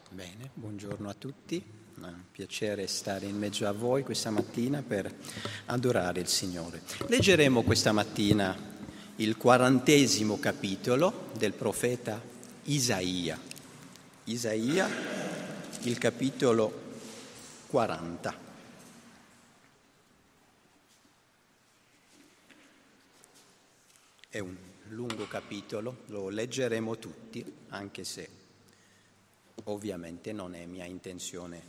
Bene, buongiorno a tutti, è un piacere stare in mezzo a voi questa mattina per adorare il Signore. Leggeremo questa mattina il 40° capitolo del profeta Isaia. Isaia, il capitolo 40. È un lungo capitolo, lo leggeremo tutti, anche se ovviamente non è mia intenzione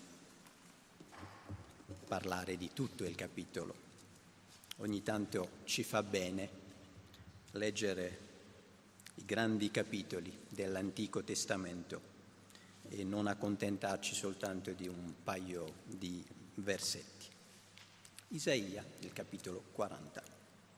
parlare di tutto il capitolo. Ogni tanto ci fa bene leggere i grandi capitoli dell'Antico Testamento e non accontentarci soltanto di un paio di versetti. Isaia, il capitolo 40.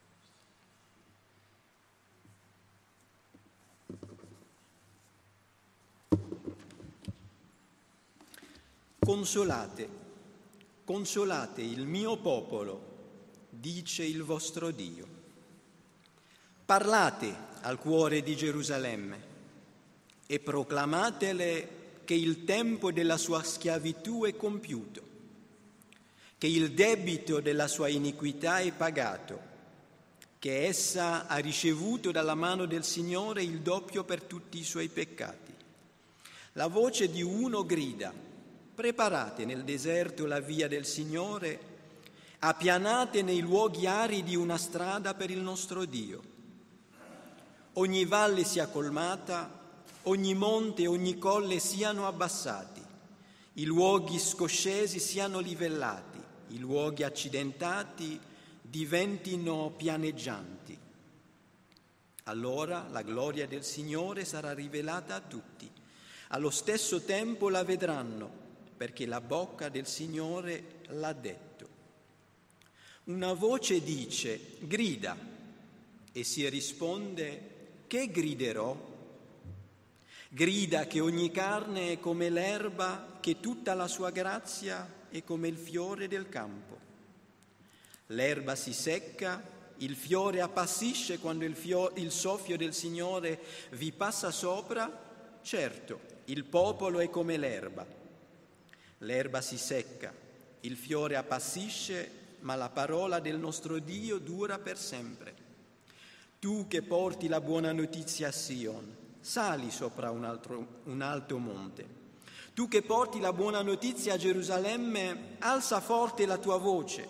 Consolate, consolate il mio popolo, dice il vostro Dio. Parlate al cuore di Gerusalemme e proclamatele che il tempo della sua schiavitù è compiuto, che il debito della sua iniquità è pagato, che essa ha ricevuto dalla mano del Signore il doppio per tutti i suoi peccati. La voce di uno grida: preparate nel deserto la via del Signore, appianate nei luoghi aridi una strada per il nostro Dio. Ogni valle sia colmata, ogni monte e ogni colle siano abbassati, i luoghi scoscesi siano livellati, i luoghi accidentati diventino pianeggianti. Allora la gloria del Signore sarà rivelata a tutti, allo stesso tempo la vedranno, perché la bocca del Signore l'ha detto. Una voce dice: grida, e si risponde: che griderò? Grida che ogni carne è come l'erba, che tutta la sua grazia è come il fiore del campo. L'erba si secca, il fiore appassisce quando il soffio del Signore vi passa sopra. Certo, il popolo è come l'erba. L'erba si secca, il fiore appassisce, ma la parola del nostro Dio dura per sempre. Tu che porti la buona notizia a Sion, sali sopra un alto monte. Tu che porti la buona notizia a Gerusalemme, alza forte la tua voce,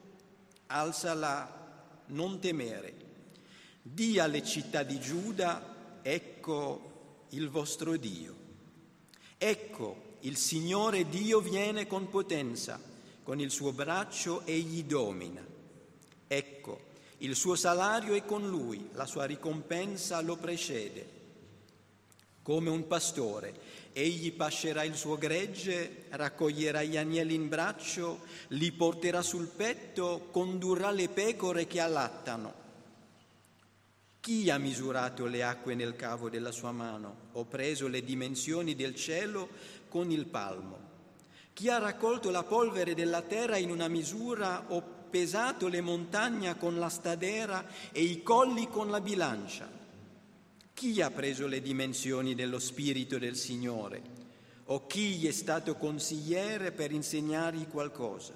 alzala, non temere. Dì alle città di Giuda: ecco il vostro Dio. Ecco, il Signore Dio viene con potenza, con il suo braccio egli domina. Ecco, il suo salario è con lui, la sua ricompensa lo precede. Come un pastore, egli pascerà il suo gregge, raccoglierà gli agnelli in braccio, li porterà sul petto, condurrà le pecore che allattano. Chi ha misurato le acque nel cavo della sua mano, o preso le dimensioni del cielo con il palmo? Chi ha raccolto la polvere della terra in una misura, o pesato le montagne con la stadera e i colli con la bilancia? Chi ha preso le dimensioni dello Spirito del Signore? O chi gli è stato consigliere per insegnargli qualcosa?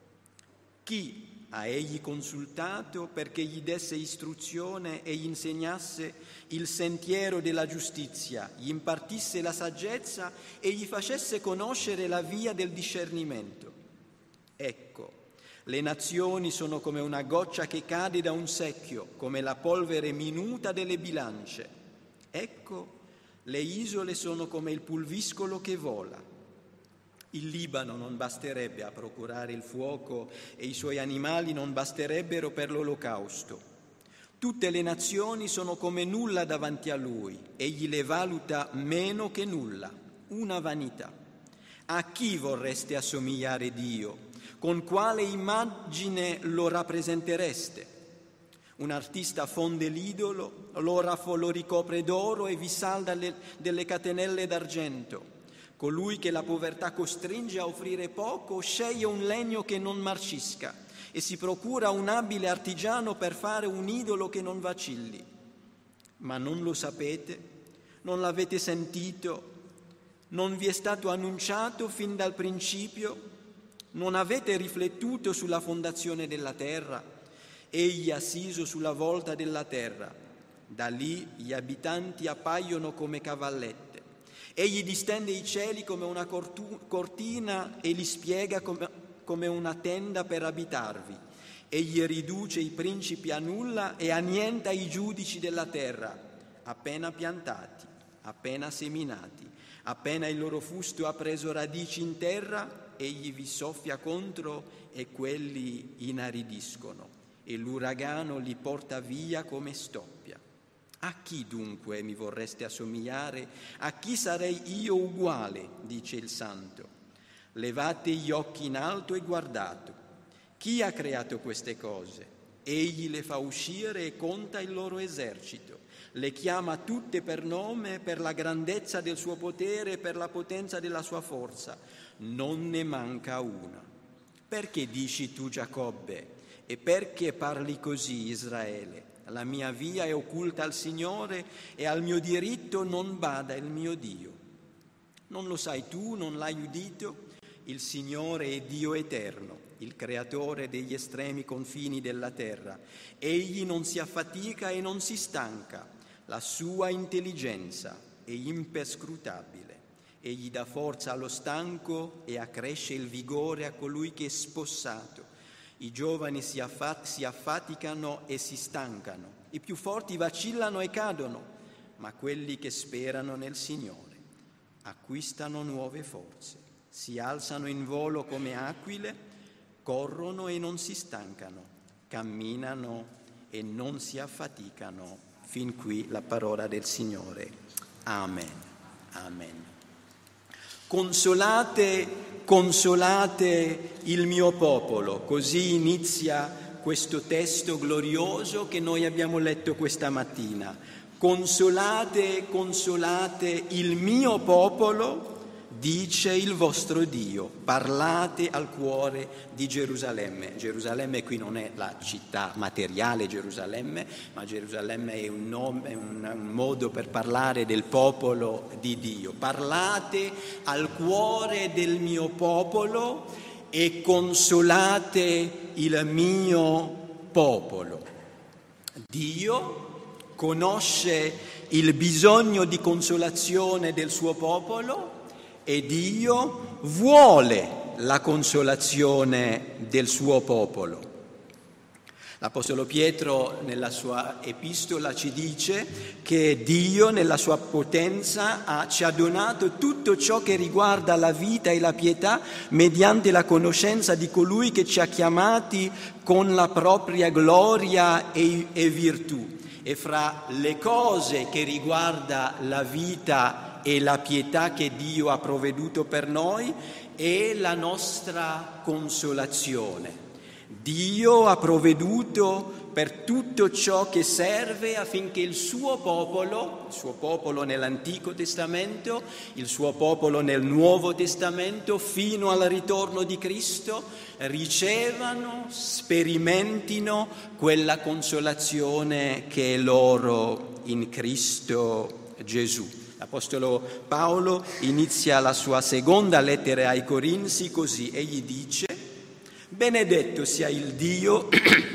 Chi ha egli consultato perché gli desse istruzione e gli insegnasse il sentiero della giustizia, gli impartisse la saggezza e gli facesse conoscere la via del discernimento? Ecco, le nazioni sono come una goccia che cade da un secchio, come la polvere minuta delle bilance. Ecco, le isole sono come il pulviscolo che vola. Il Libano non basterebbe a procurare il fuoco e i suoi animali non basterebbero per l'olocausto. Tutte le nazioni sono come nulla davanti a lui, egli le valuta meno che nulla, una vanità. A chi vorreste assomigliare Dio? Con quale immagine lo rappresentereste? Un artista fonde l'idolo, lo ricopre d'oro e vi salda delle catenelle d'argento. Colui che la povertà costringe a offrire poco sceglie un legno che non marcisca e si procura un abile artigiano per fare un idolo che non vacilli. Ma non lo sapete? Non l'avete sentito? Non vi è stato annunciato fin dal principio? Non avete riflettuto sulla fondazione della terra? Egli è assiso sulla volta della terra. Da lì gli abitanti appaiono come cavallette. Egli distende i cieli come una cortina e li spiega come una tenda per abitarvi. Egli riduce i principi a nulla e annienta i giudici della terra, appena piantati, appena seminati. Appena il loro fusto ha preso radici in terra, egli vi soffia contro e quelli inaridiscono, e l'uragano li porta via come stoppia. A chi dunque mi vorreste assomigliare? A chi sarei io uguale? Dice il Santo. Levate gli occhi in alto e guardate. Chi ha creato queste cose? Egli le fa uscire e conta il loro esercito. Le chiama tutte per nome, per la grandezza del suo potere e per la potenza della sua forza. Non ne manca una. Perché dici tu, Giacobbe? E perché parli così, Israele? La mia via è occulta al Signore e al mio diritto non bada il mio Dio. Non lo sai tu, non l'hai udito? Il Signore è Dio eterno, il creatore degli estremi confini della terra. Egli non si affatica e non si stanca. La sua intelligenza è imperscrutabile. Egli dà forza allo stanco e accresce il vigore a colui che è spossato. I giovani si affaticano e si stancano. I più forti vacillano e cadono, ma quelli che sperano nel Signore acquistano nuove forze. Si alzano in volo come aquile, corrono e non si stancano, camminano e non si affaticano. Fin qui la parola del Signore. Amen. Amen. Consolate il mio popolo. Così inizia questo testo glorioso che noi abbiamo letto questa mattina. Consolate il mio popolo, dice il vostro Dio. Parlate al cuore di Gerusalemme. Gerusalemme qui non è la città materiale Gerusalemme, ma Gerusalemme è un nome, è un modo per parlare del popolo di Dio. Parlate al cuore del mio popolo e consolate il mio popolo. Dio conosce il bisogno di consolazione del suo popolo e Dio vuole la consolazione del suo popolo. L'Apostolo Pietro nella sua epistola ci dice che Dio nella sua potenza ci ha donato tutto ciò che riguarda la vita e la pietà mediante la conoscenza di colui che ci ha chiamati con la propria gloria e virtù. E fra le cose che riguarda la vita e la pietà che Dio ha provveduto per noi è la nostra consolazione. Dio ha provveduto per tutto ciò che serve affinché il suo popolo nell'Antico Testamento, il suo popolo nel Nuovo Testamento, fino al ritorno di Cristo, ricevano, sperimentino quella consolazione che è loro in Cristo Gesù. L'Apostolo Paolo inizia la sua seconda lettera ai Corinzi così, egli dice: benedetto sia il Dio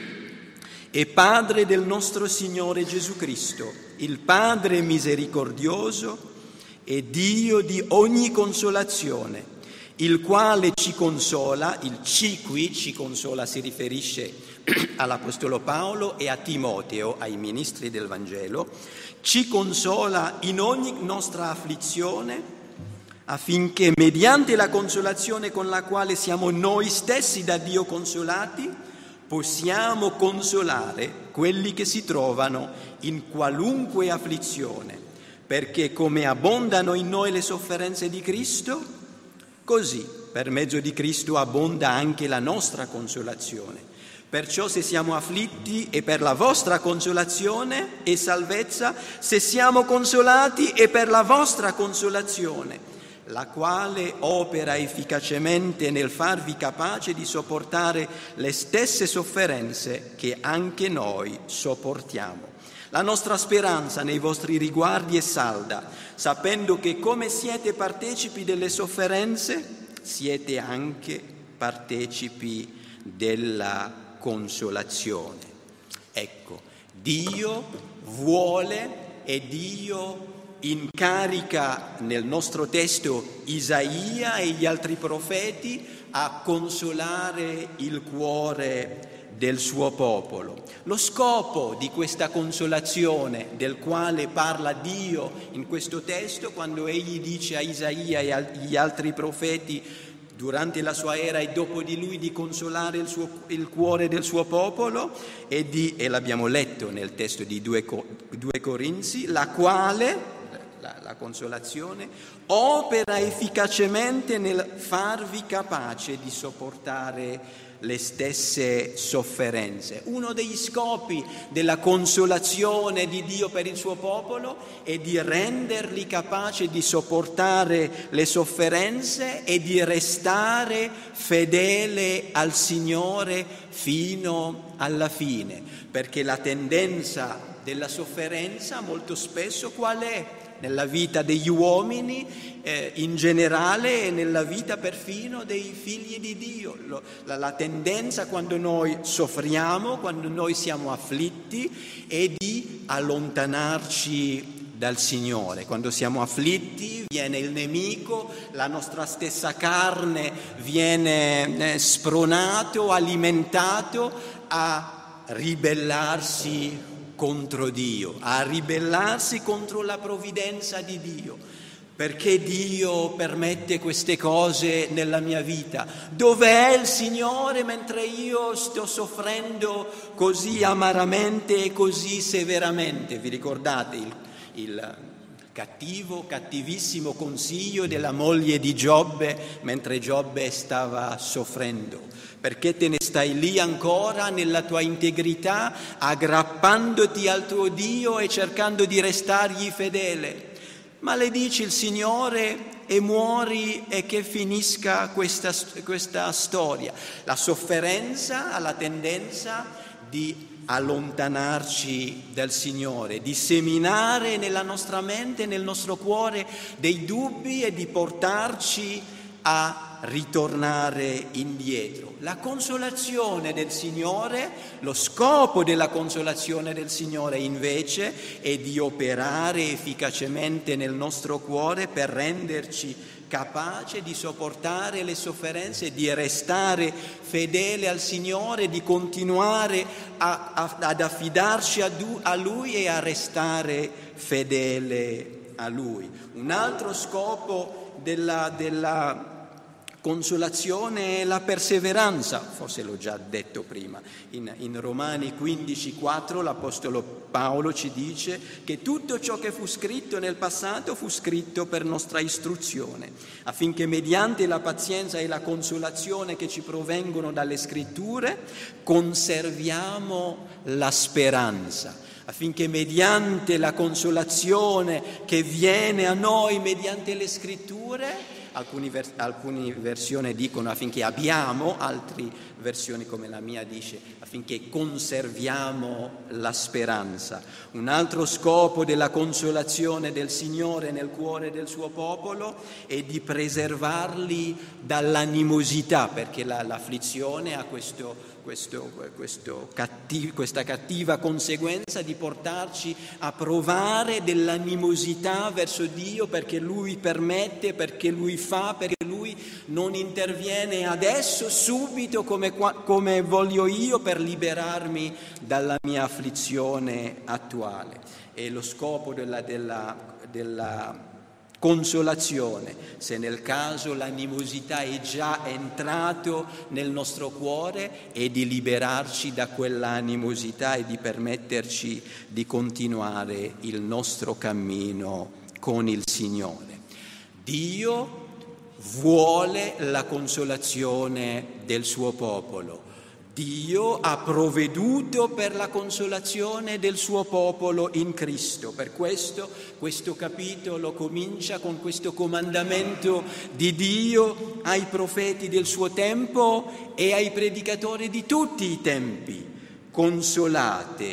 e Padre del nostro Signore Gesù Cristo, il Padre misericordioso e Dio di ogni consolazione, il quale ci consola. Il ci qui, ci consola, si riferisce all'Apostolo Paolo e a Timoteo, ai ministri del Vangelo, ci consola in ogni nostra afflizione, affinché mediante la consolazione con la quale siamo noi stessi da Dio consolati, possiamo consolare quelli che si trovano in qualunque afflizione, perché come abbondano in noi le sofferenze di Cristo, così per mezzo di Cristo abbonda anche la nostra consolazione. Perciò se siamo afflitti è per la vostra consolazione e salvezza, se siamo consolati è per la vostra consolazione, la quale opera efficacemente nel farvi capace di sopportare le stesse sofferenze che anche noi sopportiamo. La nostra speranza nei vostri riguardi è salda, sapendo che come siete partecipi delle sofferenze, siete anche partecipi della consolazione. Ecco, Dio vuole e Dio incarica nel nostro testo Isaia e gli altri profeti a consolare il cuore del suo popolo. Lo scopo di questa consolazione del quale parla Dio in questo testo, quando egli dice a Isaia e agli altri profeti durante la sua era e dopo di lui di consolare il cuore del suo popolo, e l'abbiamo letto nel testo di 2 Corinzi, la quale, la consolazione, opera efficacemente nel farvi capace di sopportare le stesse sofferenze. Uno degli scopi della consolazione di Dio per il suo popolo è di renderli capaci di sopportare le sofferenze e di restare fedele al Signore fino alla fine, perché la tendenza della sofferenza molto spesso qual è? Nella vita degli uomini in generale e nella vita perfino dei figli di Dio. La tendenza quando noi soffriamo, quando noi siamo afflitti, è di allontanarci dal Signore. Quando siamo afflitti viene il nemico, la nostra stessa carne viene spronato, alimentato a ribellarsi contro Dio, a ribellarsi contro la provvidenza di Dio. Perché Dio permette queste cose nella mia vita? Dov'è il Signore mentre io sto soffrendo così amaramente e così severamente? Vi ricordate il cattivissimo consiglio della moglie di Giobbe mentre Giobbe stava soffrendo? Perché te ne stai lì ancora nella tua integrità, aggrappandoti al tuo Dio e cercando di restargli fedele? Maledici il Signore e muori e che finisca questa storia. La sofferenza ha la tendenza di allontanarci dal Signore, di seminare nella nostra mente, nel nostro cuore dei dubbi e di portarci a ritornare indietro. La consolazione del Signore, lo scopo della consolazione del Signore invece è di operare efficacemente nel nostro cuore per renderci capace di sopportare le sofferenze, di restare fedele al Signore, di continuare ad affidarci a Lui e a restare fedele a Lui. Un altro scopo della consolazione è la perseveranza, forse l'ho già detto prima. In Romani 15,4 l'Apostolo Paolo ci dice che tutto ciò che fu scritto nel passato fu scritto per nostra istruzione, affinché mediante la pazienza e la consolazione che ci provengono dalle Scritture conserviamo la speranza. Affinché mediante la consolazione che viene a noi mediante le Scritture, alcune versioni dicono affinché abbiamo, altre versioni come la mia dice affinché conserviamo la speranza. Un altro scopo della consolazione del Signore nel cuore del suo popolo è di preservarli dall'animosità, perché l'afflizione ha questa cattiva conseguenza di portarci a provare dell'animosità verso Dio, perché Lui permette, perché Lui fa, perché Lui non interviene adesso, subito, come voglio io, per liberarmi dalla mia afflizione attuale. E lo scopo della consolazione, se nel caso l'animosità è già entrato nel nostro cuore, è di liberarci da quella animosità e di permetterci di continuare il nostro cammino con il Signore. Dio vuole la consolazione del suo popolo. Dio ha provveduto per la consolazione del suo popolo in Cristo. Per questo capitolo comincia con questo comandamento di Dio ai profeti del suo tempo e ai predicatori di tutti i tempi. Consolate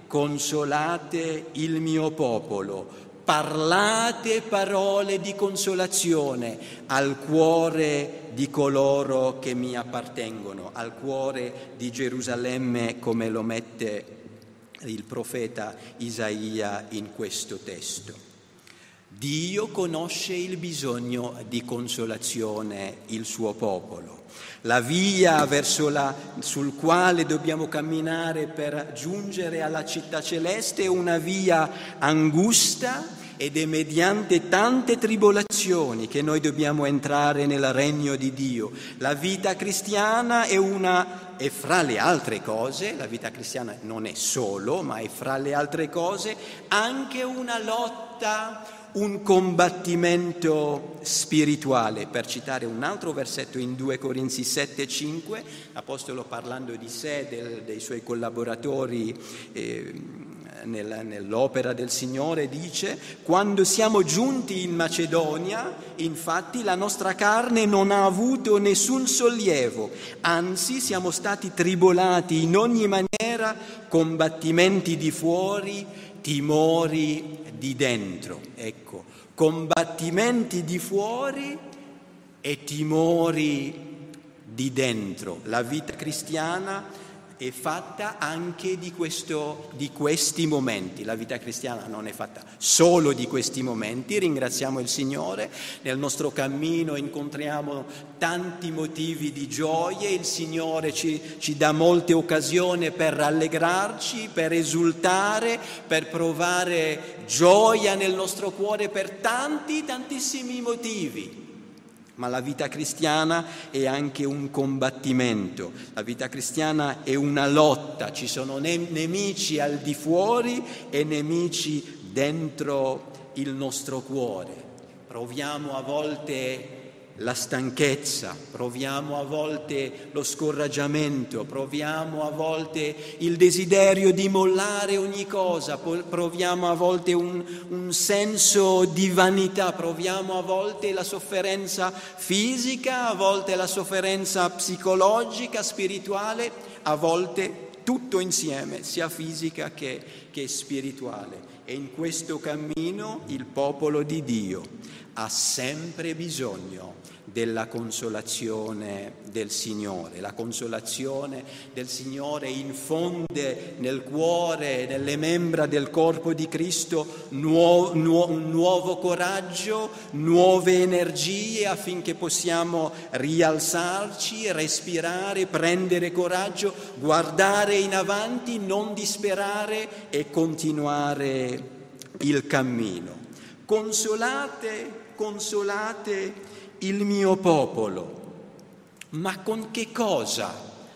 consolate il mio popolo, parlate parole di consolazione al cuore di coloro che mi appartengono, al cuore di Gerusalemme, come lo mette il profeta Isaia in questo testo. Dio conosce il bisogno di consolazione il suo popolo. La via sul quale dobbiamo camminare per giungere alla città celeste è una via angusta ed è mediante tante tribolazioni che noi dobbiamo entrare nel regno di Dio. La vita cristiana è fra le altre cose, la vita cristiana non è solo, ma è fra le altre cose anche una lotta, un combattimento spirituale. Per citare un altro versetto in 2 Corinzi 7,5, l'Apostolo, parlando di sé, dei suoi collaboratori nell'opera del Signore, dice: quando siamo giunti in Macedonia, infatti, la nostra carne non ha avuto nessun sollievo, anzi siamo stati tribolati in ogni maniera, combattimenti di fuori, timori di dentro. Ecco, combattimenti di fuori e timori di dentro. La vita cristiana è fatta anche di questi momenti. La vita cristiana non è fatta solo di questi momenti. Ringraziamo il Signore, nel nostro cammino incontriamo tanti motivi di gioia, il Signore ci dà molte occasioni per rallegrarci, per esultare, per provare gioia nel nostro cuore per tantissimi motivi. Ma la vita cristiana è anche un combattimento, la vita cristiana è una lotta, ci sono nemici al di fuori e nemici dentro il nostro cuore. Proviamo a volte la stanchezza, proviamo a volte lo scoraggiamento, proviamo a volte il desiderio di mollare ogni cosa, proviamo a volte un senso di vanità, proviamo a volte la sofferenza fisica, a volte la sofferenza psicologica, spirituale, a volte tutto insieme, sia fisica che spirituale. E in questo cammino il popolo di Dio ha sempre bisogno della consolazione del Signore. La consolazione del Signore infonde nel cuore, nelle membra del corpo di Cristo un nuovo coraggio, nuove energie affinché possiamo rialzarci, respirare, prendere coraggio, guardare in avanti, non disperare e continuare il cammino. Consolate il mio popolo. Ma con che cosa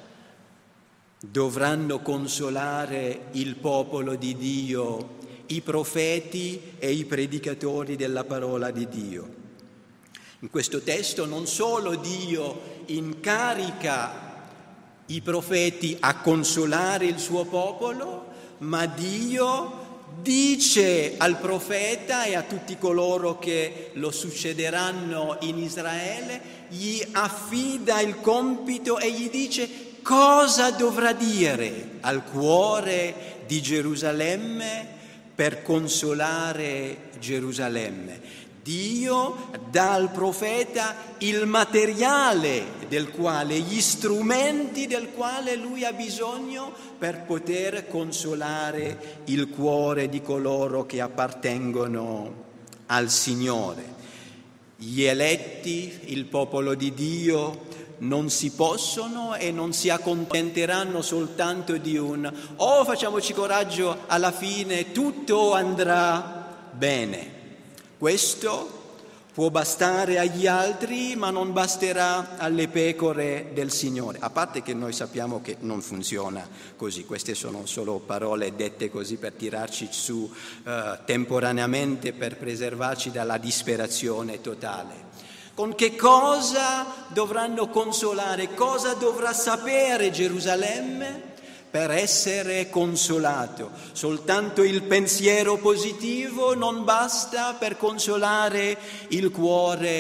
dovranno consolare il popolo di Dio i profeti e i predicatori della parola di Dio? In questo testo non solo Dio incarica i profeti a consolare il suo popolo, ma Dio dice al profeta e a tutti coloro che lo succederanno in Israele, gli affida il compito e gli dice cosa dovrà dire al cuore di Gerusalemme per consolare Gerusalemme. Dio dà al profeta il materiale gli strumenti del quale lui ha bisogno per poter consolare il cuore di coloro che appartengono al Signore. Gli eletti, il popolo di Dio, non si possono e non si accontenteranno soltanto di facciamoci coraggio, alla fine tutto andrà bene. Questo può bastare agli altri, ma non basterà alle pecore del Signore. A parte che noi sappiamo che non funziona così, queste sono solo parole dette così per tirarci su temporaneamente, per preservarci dalla disperazione totale. Con che cosa dovranno consolare? Cosa dovrà sapere Gerusalemme per essere consolato? Soltanto il pensiero positivo non basta per consolare il cuore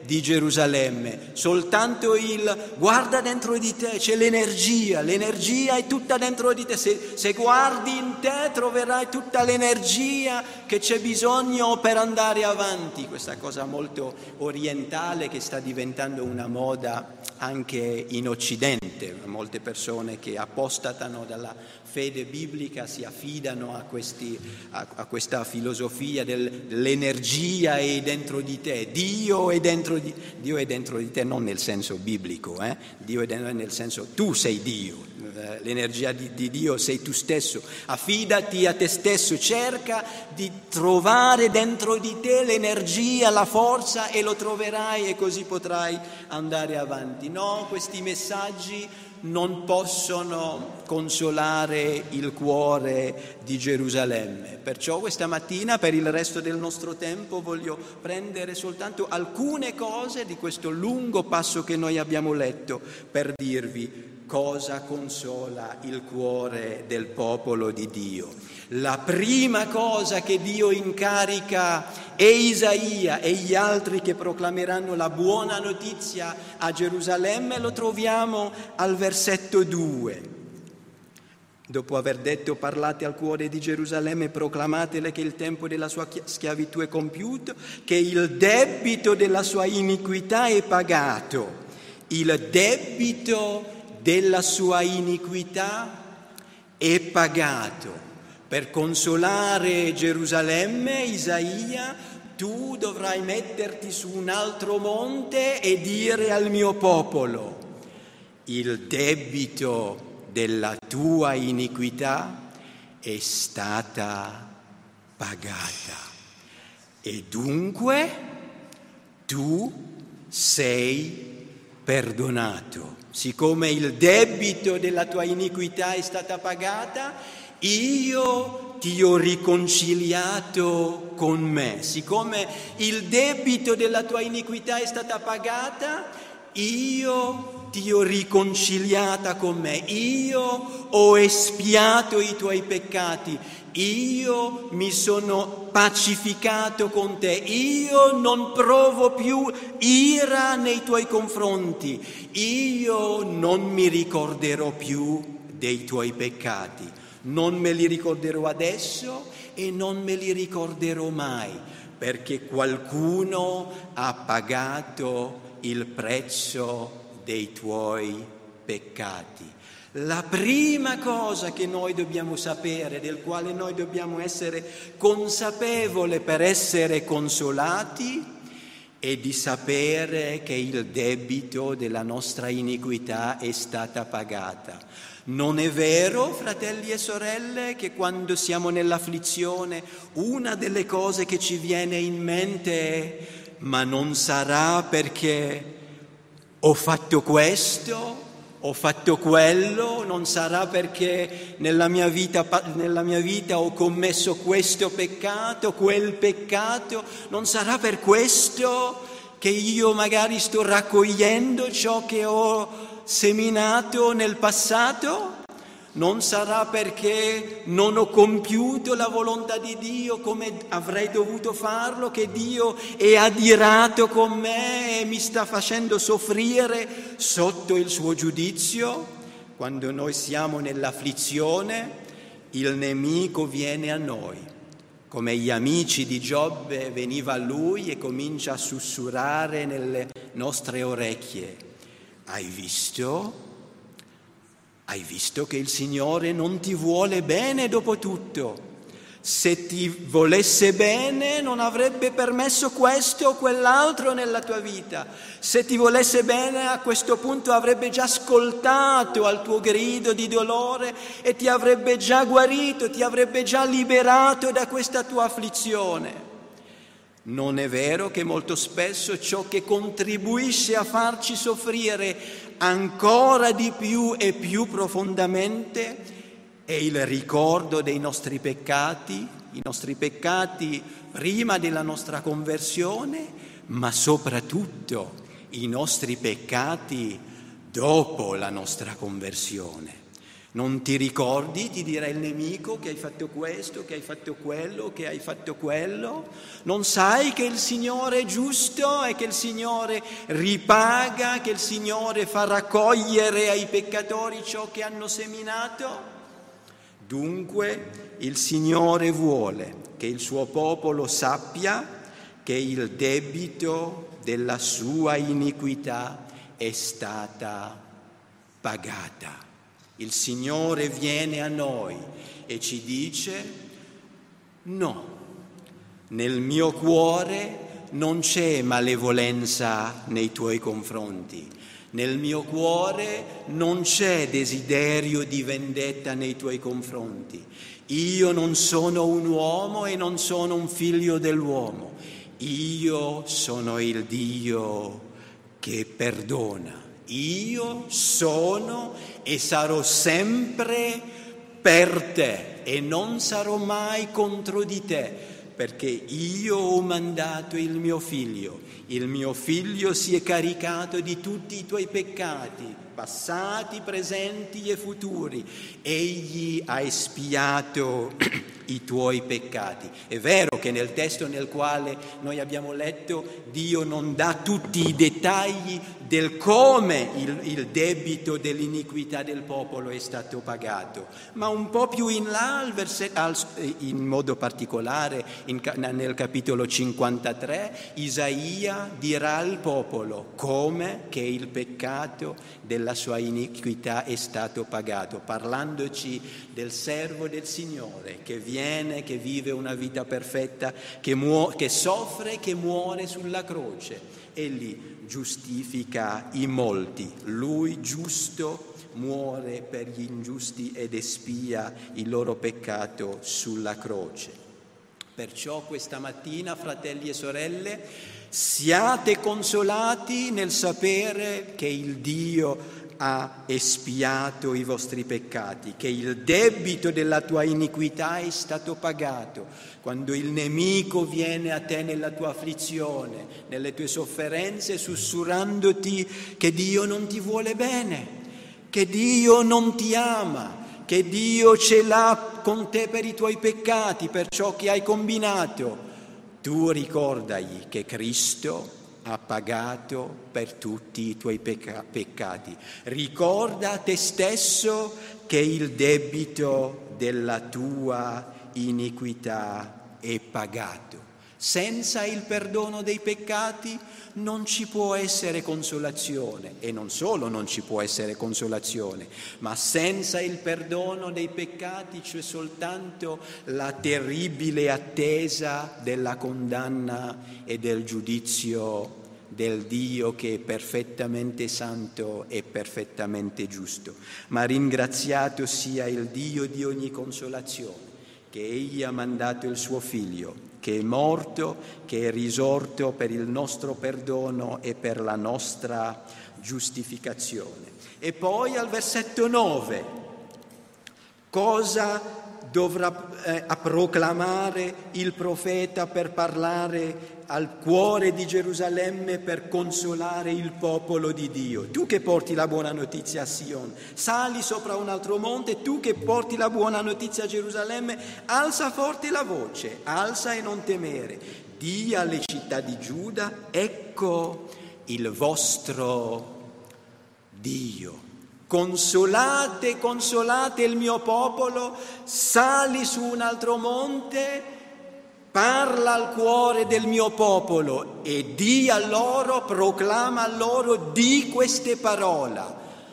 di Gerusalemme, soltanto guarda dentro di te, c'è l'energia è tutta dentro di te, se guardi in te troverai tutta l'energia che c'è bisogno per andare avanti. Questa cosa molto orientale che sta diventando una moda anche in Occidente, molte persone che apostatano dalla fede biblica si affidano a questa filosofia dell'energia è dentro di te, Dio è dentro di te, non nel senso biblico, Dio è dentro nel senso tu sei Dio, l'energia di Dio sei tu stesso, affidati a te stesso, cerca di trovare dentro di te l'energia, la forza e lo troverai e così potrai andare avanti. No, questi messaggi non possono consolare il cuore di Gerusalemme. Perciò questa mattina, per il resto del nostro tempo, voglio prendere soltanto alcune cose di questo lungo passo che noi abbiamo letto per dirvi cosa consola il cuore del popolo di Dio. La prima cosa che Dio incarica e Isaia e gli altri che proclameranno la buona notizia a Gerusalemme lo troviamo al versetto 2. Dopo aver detto parlate al cuore di Gerusalemme, proclamatele che il tempo della sua schiavitù è compiuto, che il debito della sua iniquità è pagato. Il debito della sua iniquità è pagato. Per consolare Gerusalemme, Isaia, tu dovrai metterti su un altro monte e dire al mio popolo: il debito della tua iniquità è stata pagata e dunque tu sei perdonato. Siccome il debito della tua iniquità è stata pagata, io ti ho riconciliato con me. Siccome il debito della tua iniquità è stata pagata, io ti ho riconciliata con me. Io ho espiato i tuoi peccati. Io mi sono pacificato con te. Io non provo più ira nei tuoi confronti. Io non mi ricorderò più dei tuoi peccati. Non me li ricorderò adesso e non me li ricorderò mai, perché qualcuno ha pagato il prezzo dei tuoi peccati. La prima cosa che noi dobbiamo sapere, del quale noi dobbiamo essere consapevoli per essere consolati, è di sapere che il debito della nostra iniquità è stata pagata. Non è vero, fratelli e sorelle, che quando siamo nell'afflizione una delle cose che ci viene in mente è: ma non sarà perché ho fatto questo, ho fatto quello, non sarà perché nella mia vita ho commesso questo peccato, quel peccato, non sarà per questo che io magari sto raccogliendo ciò che ho seminato nel passato? Non sarà perché non ho compiuto la volontà di Dio come avrei dovuto farlo, che Dio è adirato con me e mi sta facendo soffrire sotto il suo giudizio? Quando noi siamo nell'afflizione, il nemico viene a noi, come gli amici di Giobbe veniva a lui e comincia a sussurrare nelle nostre orecchie: hai visto? Hai visto che il Signore non ti vuole bene dopo tutto? Se ti volesse bene non avrebbe permesso questo o quell'altro nella tua vita. Se ti volesse bene a questo punto avrebbe già ascoltato al tuo grido di dolore e ti avrebbe già guarito, ti avrebbe già liberato da questa tua afflizione. Non è vero che molto spesso ciò che contribuisce a farci soffrire ancora di più e più profondamente è il ricordo dei nostri peccati, i nostri peccati prima della nostra conversione, ma soprattutto i nostri peccati dopo la nostra conversione. Non ti ricordi, ti dirà il nemico, che hai fatto questo, che hai fatto quello, che hai fatto quello? Non sai che il Signore è giusto e che il Signore ripaga, che il Signore fa raccogliere ai peccatori ciò che hanno seminato? Dunque il Signore vuole che il suo popolo sappia che il debito della sua iniquità è stata pagata. Il Signore viene a noi e ci dice: no, nel mio cuore non c'è malevolenza nei tuoi confronti, nel mio cuore non c'è desiderio di vendetta nei tuoi confronti. Io non sono un uomo e non sono un figlio dell'uomo. Io sono il Dio che perdona. Io sono e sarò sempre per te e non sarò mai contro di te, perché io ho mandato il mio figlio si è caricato di tutti i tuoi peccati, passati, presenti e futuri. Egli ha espiato i tuoi peccati. È vero che nel testo nel quale noi abbiamo letto Dio non dà tutti i dettagli del come il debito dell'iniquità del popolo è stato pagato, ma un po' più in là, in modo particolare nel capitolo 53, Isaia dirà al popolo come che il peccato della sua iniquità è stato pagato, parlandoci del servo del Signore che viene, che vive una vita perfetta, che soffre, che muore sulla croce. Egli giustifica i molti, lui giusto muore per gli ingiusti ed espia il loro peccato sulla croce. Perciò questa mattina, fratelli e sorelle, siate consolati nel sapere che il Dio ha espiato i vostri peccati, che il debito della tua iniquità è stato pagato. Quando il nemico viene a te nella tua afflizione, nelle tue sofferenze, sussurrandoti che Dio non ti vuole bene, che Dio non ti ama, che Dio ce l'ha con te per i tuoi peccati, per ciò che hai combinato, tu ricordagli che Cristo ha pagato per tutti i tuoi peccati. Ricorda a te stesso che il debito della tua iniquità è pagato. Senza il perdono dei peccati non ci può essere consolazione, e non solo non ci può essere consolazione, ma senza il perdono dei peccati c'è soltanto la terribile attesa della condanna e del giudizio del Dio che è perfettamente santo e perfettamente giusto. Ma ringraziato sia il Dio di ogni consolazione, che Egli ha mandato il suo Figlio, che è morto, che è risorto per il nostro perdono e per la nostra giustificazione. E poi al versetto 9, cosa dovrà proclamare il profeta per parlare al cuore di Gerusalemme, per consolare il popolo di Dio? Tu che porti la buona notizia a Sion, sali sopra un altro monte, tu che porti la buona notizia a Gerusalemme, alza forte la voce, alza e non temere, di alle città di Giuda, ecco il vostro Dio. Consolate, consolate il mio popolo, sali su un altro monte, parla al cuore del mio popolo e di a loro, proclama a loro, di queste parole,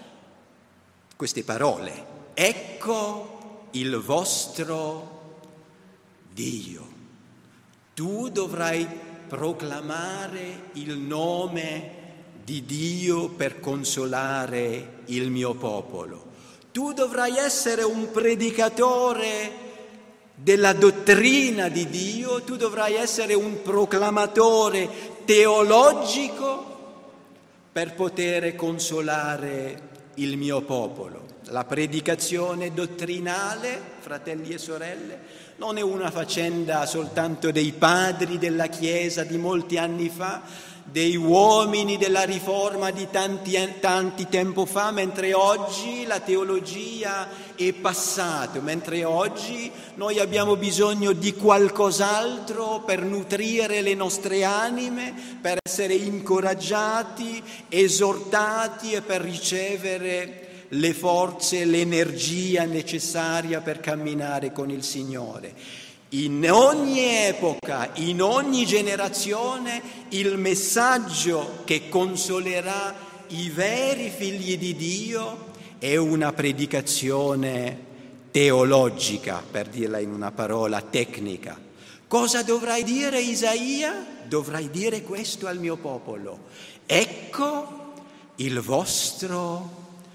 ecco il vostro Dio. Tu dovrai proclamare il nome di Dio per consolare il mio popolo. Tu dovrai essere un predicatore della dottrina di Dio, tu dovrai essere un proclamatore teologico per poter consolare il mio popolo. La predicazione dottrinale, fratelli e sorelle, non è una faccenda soltanto dei padri della Chiesa di molti anni fa, dei uomini della riforma di tanti tempo fa, mentre oggi la teologia è passata, mentre oggi noi abbiamo bisogno di qualcos'altro per nutrire le nostre anime, per essere incoraggiati, esortati e per ricevere le forze, l'energia necessaria per camminare con il Signore. In ogni epoca, in ogni generazione, il messaggio che consolerà i veri figli di Dio è una predicazione teologica, per dirla in una parola tecnica. Cosa dovrai dire, Isaia? Dovrai dire questo al mio popolo: ecco il vostro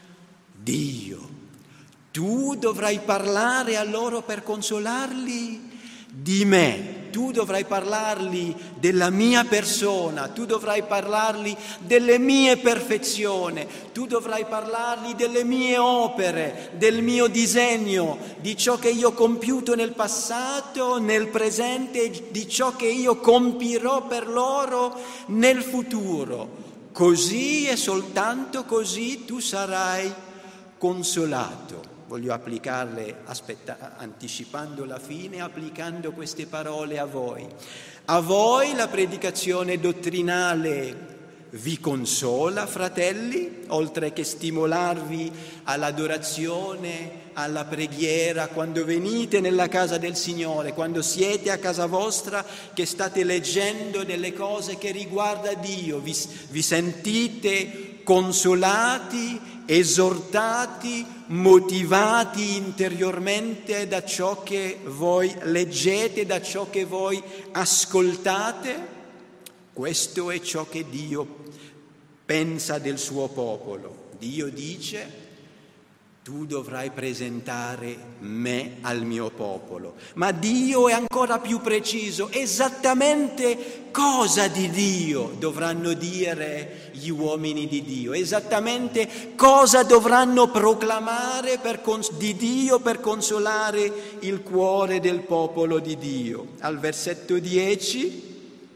Dio. Tu dovrai parlare a loro per consolarli di me, tu dovrai parlargli della mia persona, tu dovrai parlargli delle mie perfezioni, tu dovrai parlargli delle mie opere, del mio disegno, di ciò che io ho compiuto nel passato, nel presente, di ciò che io compirò per loro nel futuro. Così e soltanto così tu sarai consolato. Voglio applicarle, anticipando la fine, applicando queste parole a voi. A voi la predicazione dottrinale vi consola, fratelli, oltre che stimolarvi all'adorazione, alla preghiera, quando venite nella casa del Signore, quando siete a casa vostra, che state leggendo delle cose che riguarda Dio, vi sentite consolati, esortati, motivati interiormente da ciò che voi leggete, da ciò che voi ascoltate? Questo è ciò che Dio pensa del suo popolo. Dio dice: tu dovrai presentare me al mio popolo. Ma Dio è ancora più preciso. Esattamente cosa di Dio dovranno dire gli uomini di Dio? Esattamente cosa dovranno proclamare di Dio per consolare il cuore del popolo di Dio? Al versetto 10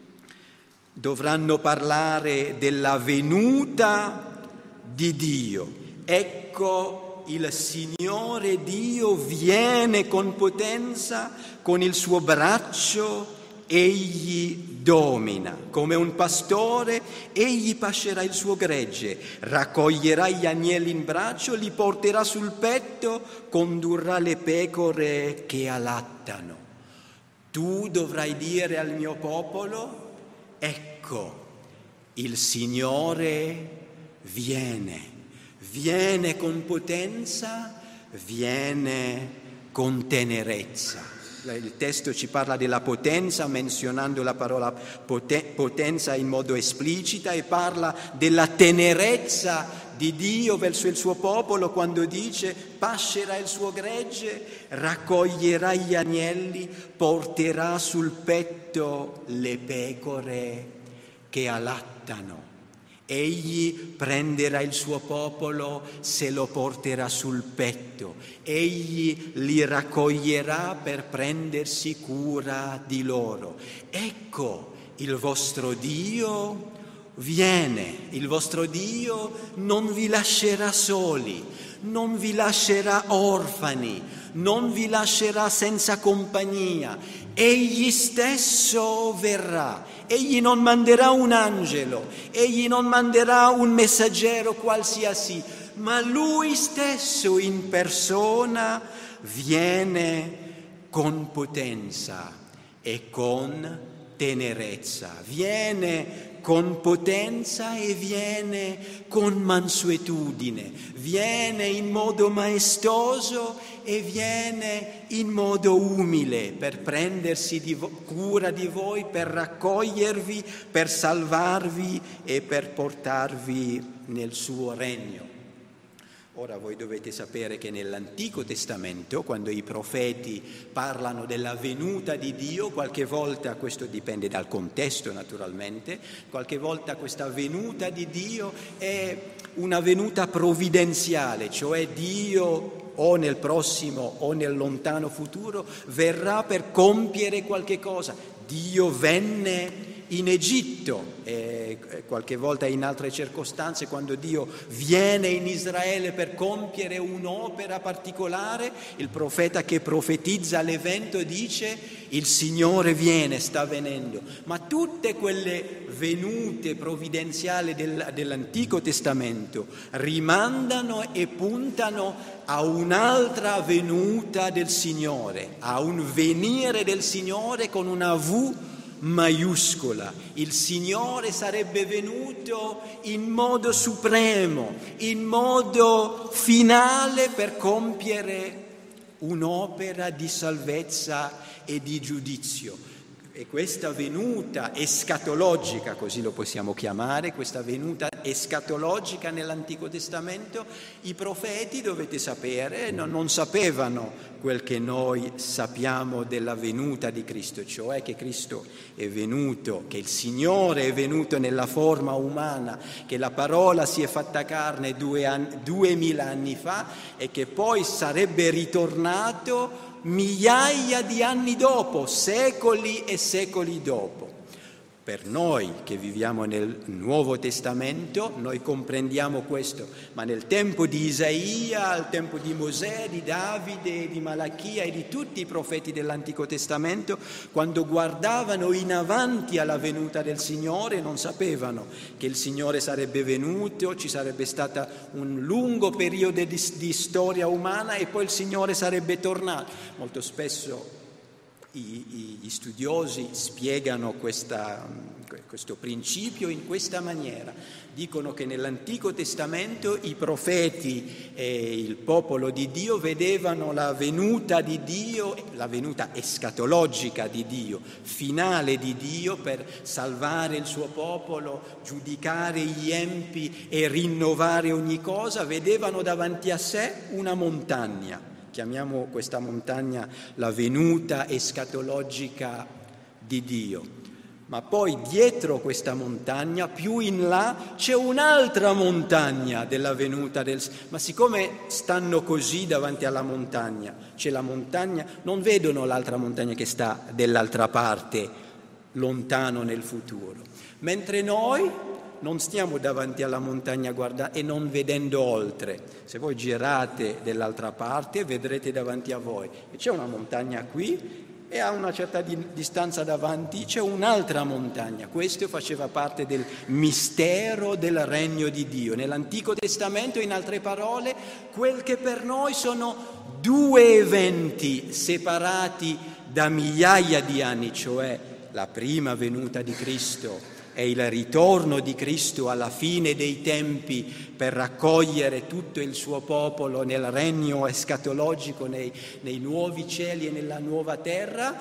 dovranno parlare della venuta di Dio. Ecco, il Signore Dio viene con potenza, con il suo braccio egli domina. Come un pastore egli pascerà il suo gregge, raccoglierà gli agnelli in braccio, li porterà sul petto, condurrà le pecore che allattano. Tu dovrai dire al mio popolo: ecco, il Signore viene con potenza, viene con tenerezza. Il testo ci parla della potenza, menzionando la parola potenza in modo esplicita, e parla della tenerezza di Dio verso il suo popolo quando dice: pascerà il suo gregge, raccoglierà gli agnelli, porterà sul petto le pecore che allattano. Egli prenderà il suo popolo, se lo porterà sul petto. Egli li raccoglierà per prendersi cura di loro. Ecco, il vostro Dio viene, il vostro Dio non vi lascerà soli, non vi lascerà orfani, non vi lascerà senza compagnia. Egli stesso verrà. Egli non manderà un angelo, egli non manderà un messaggero qualsiasi, ma lui stesso in persona viene con potenza e con tenerezza. Viene con potenza e viene con mansuetudine, viene in modo maestoso e viene in modo umile per prendersi cura di voi, per raccogliervi, per salvarvi e per portarvi nel suo regno. Ora voi dovete sapere che nell'Antico Testamento, quando i profeti parlano della venuta di Dio, qualche volta, questo dipende dal contesto naturalmente, qualche volta questa venuta di Dio è una venuta provvidenziale, cioè Dio o nel prossimo o nel lontano futuro verrà per compiere qualche cosa. Dio venne in Egitto e qualche volta in altre circostanze, quando Dio viene in Israele per compiere un'opera particolare, il profeta che profetizza l'evento dice: il Signore viene, sta venendo. Ma tutte quelle venute provvidenziali dell'Antico Testamento rimandano e puntano a un'altra venuta del Signore, a un venire del Signore con una V maiuscola. Il Signore sarebbe venuto in modo supremo, in modo finale, per compiere un'opera di salvezza e di giudizio. E questa venuta escatologica, così lo possiamo chiamare, questa venuta escatologica nell'Antico Testamento, i profeti, dovete sapere, non sapevano quel che noi sappiamo della venuta di Cristo, cioè che Cristo è venuto, che il Signore è venuto nella forma umana, che la parola si è fatta carne 2000 anni fa e che poi sarebbe ritornato migliaia di anni dopo, secoli e secoli dopo. Per noi che viviamo nel Nuovo Testamento, noi comprendiamo questo, ma nel tempo di Isaia, al tempo di Mosè, di Davide, di Malachia e di tutti i profeti dell'Antico Testamento, quando guardavano in avanti alla venuta del Signore, non sapevano che il Signore sarebbe venuto, ci sarebbe stato un lungo periodo di storia umana e poi il Signore sarebbe tornato. Molto spesso gli studiosi spiegano questo principio in questa maniera. Dicono che nell'Antico Testamento i profeti e il popolo di Dio vedevano la venuta di Dio, la venuta escatologica di Dio, finale di Dio per salvare il suo popolo, giudicare gli empi e rinnovare ogni cosa. Vedevano davanti a sé una montagna. Chiamiamo questa montagna la venuta escatologica di Dio. Ma poi dietro questa montagna, più in là, c'è un'altra montagna della venuta del Signore. Ma siccome stanno così davanti alla montagna, c'è la montagna, non vedono l'altra montagna che sta dall'altra parte, lontano nel futuro. Mentre noi non stiamo davanti alla montagna guardando e non vedendo oltre. Se voi girate dall'altra parte vedrete davanti a voi. E c'è una montagna qui e a una certa distanza davanti c'è un'altra montagna. Questo faceva parte del mistero del regno di Dio. Nell'Antico Testamento, in altre parole, quel che per noi sono due eventi separati da migliaia di anni, cioè la prima venuta di Cristo e il ritorno di Cristo alla fine dei tempi per raccogliere tutto il suo popolo nel regno escatologico, nei nuovi cieli e nella nuova terra.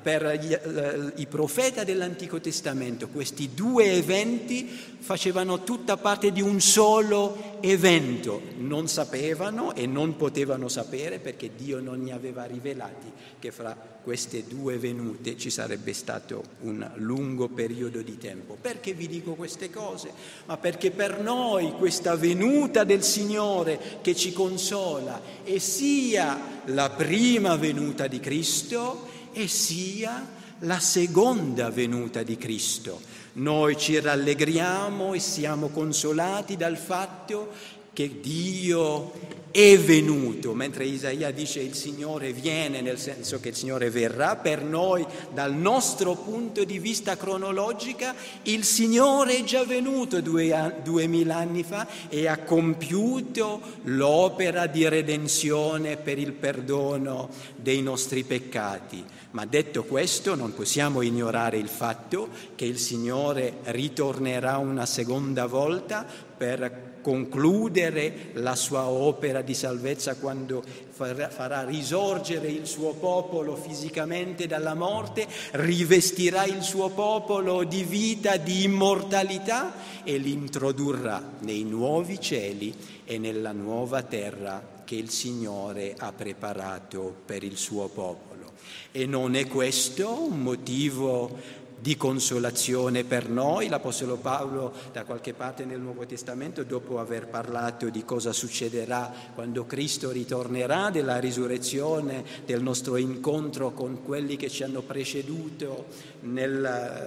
Per i profeti dell'Antico Testamento questi due eventi facevano tutta parte di un solo evento. Non sapevano e non potevano sapere, perché Dio non ne aveva rivelati, che fra queste due venute ci sarebbe stato un lungo periodo di tempo. Perché vi dico queste cose? Ma perché per noi questa venuta del Signore che ci consola è sia la prima venuta di Cristo e sia la seconda venuta di Cristo. Noi ci rallegriamo e siamo consolati dal fatto che Dio è venuto, mentre Isaia dice il Signore viene, nel senso che il Signore verrà. Per noi, dal nostro punto di vista cronologico, il Signore è già venuto 2000 anni fa e ha compiuto l'opera di redenzione per il perdono dei nostri peccati. Ma detto questo, non possiamo ignorare il fatto che il Signore ritornerà una seconda volta per concludere la sua opera di salvezza, quando farà risorgere il suo popolo fisicamente dalla morte, rivestirà il suo popolo di vita, di immortalità e li introdurrà nei nuovi cieli e nella nuova terra che il Signore ha preparato per il suo popolo. E non è questo un motivo di consolazione per noi? L'Apostolo Paolo, da qualche parte nel Nuovo Testamento, dopo aver parlato di cosa succederà quando Cristo ritornerà, della risurrezione, del nostro incontro con quelli che ci hanno preceduto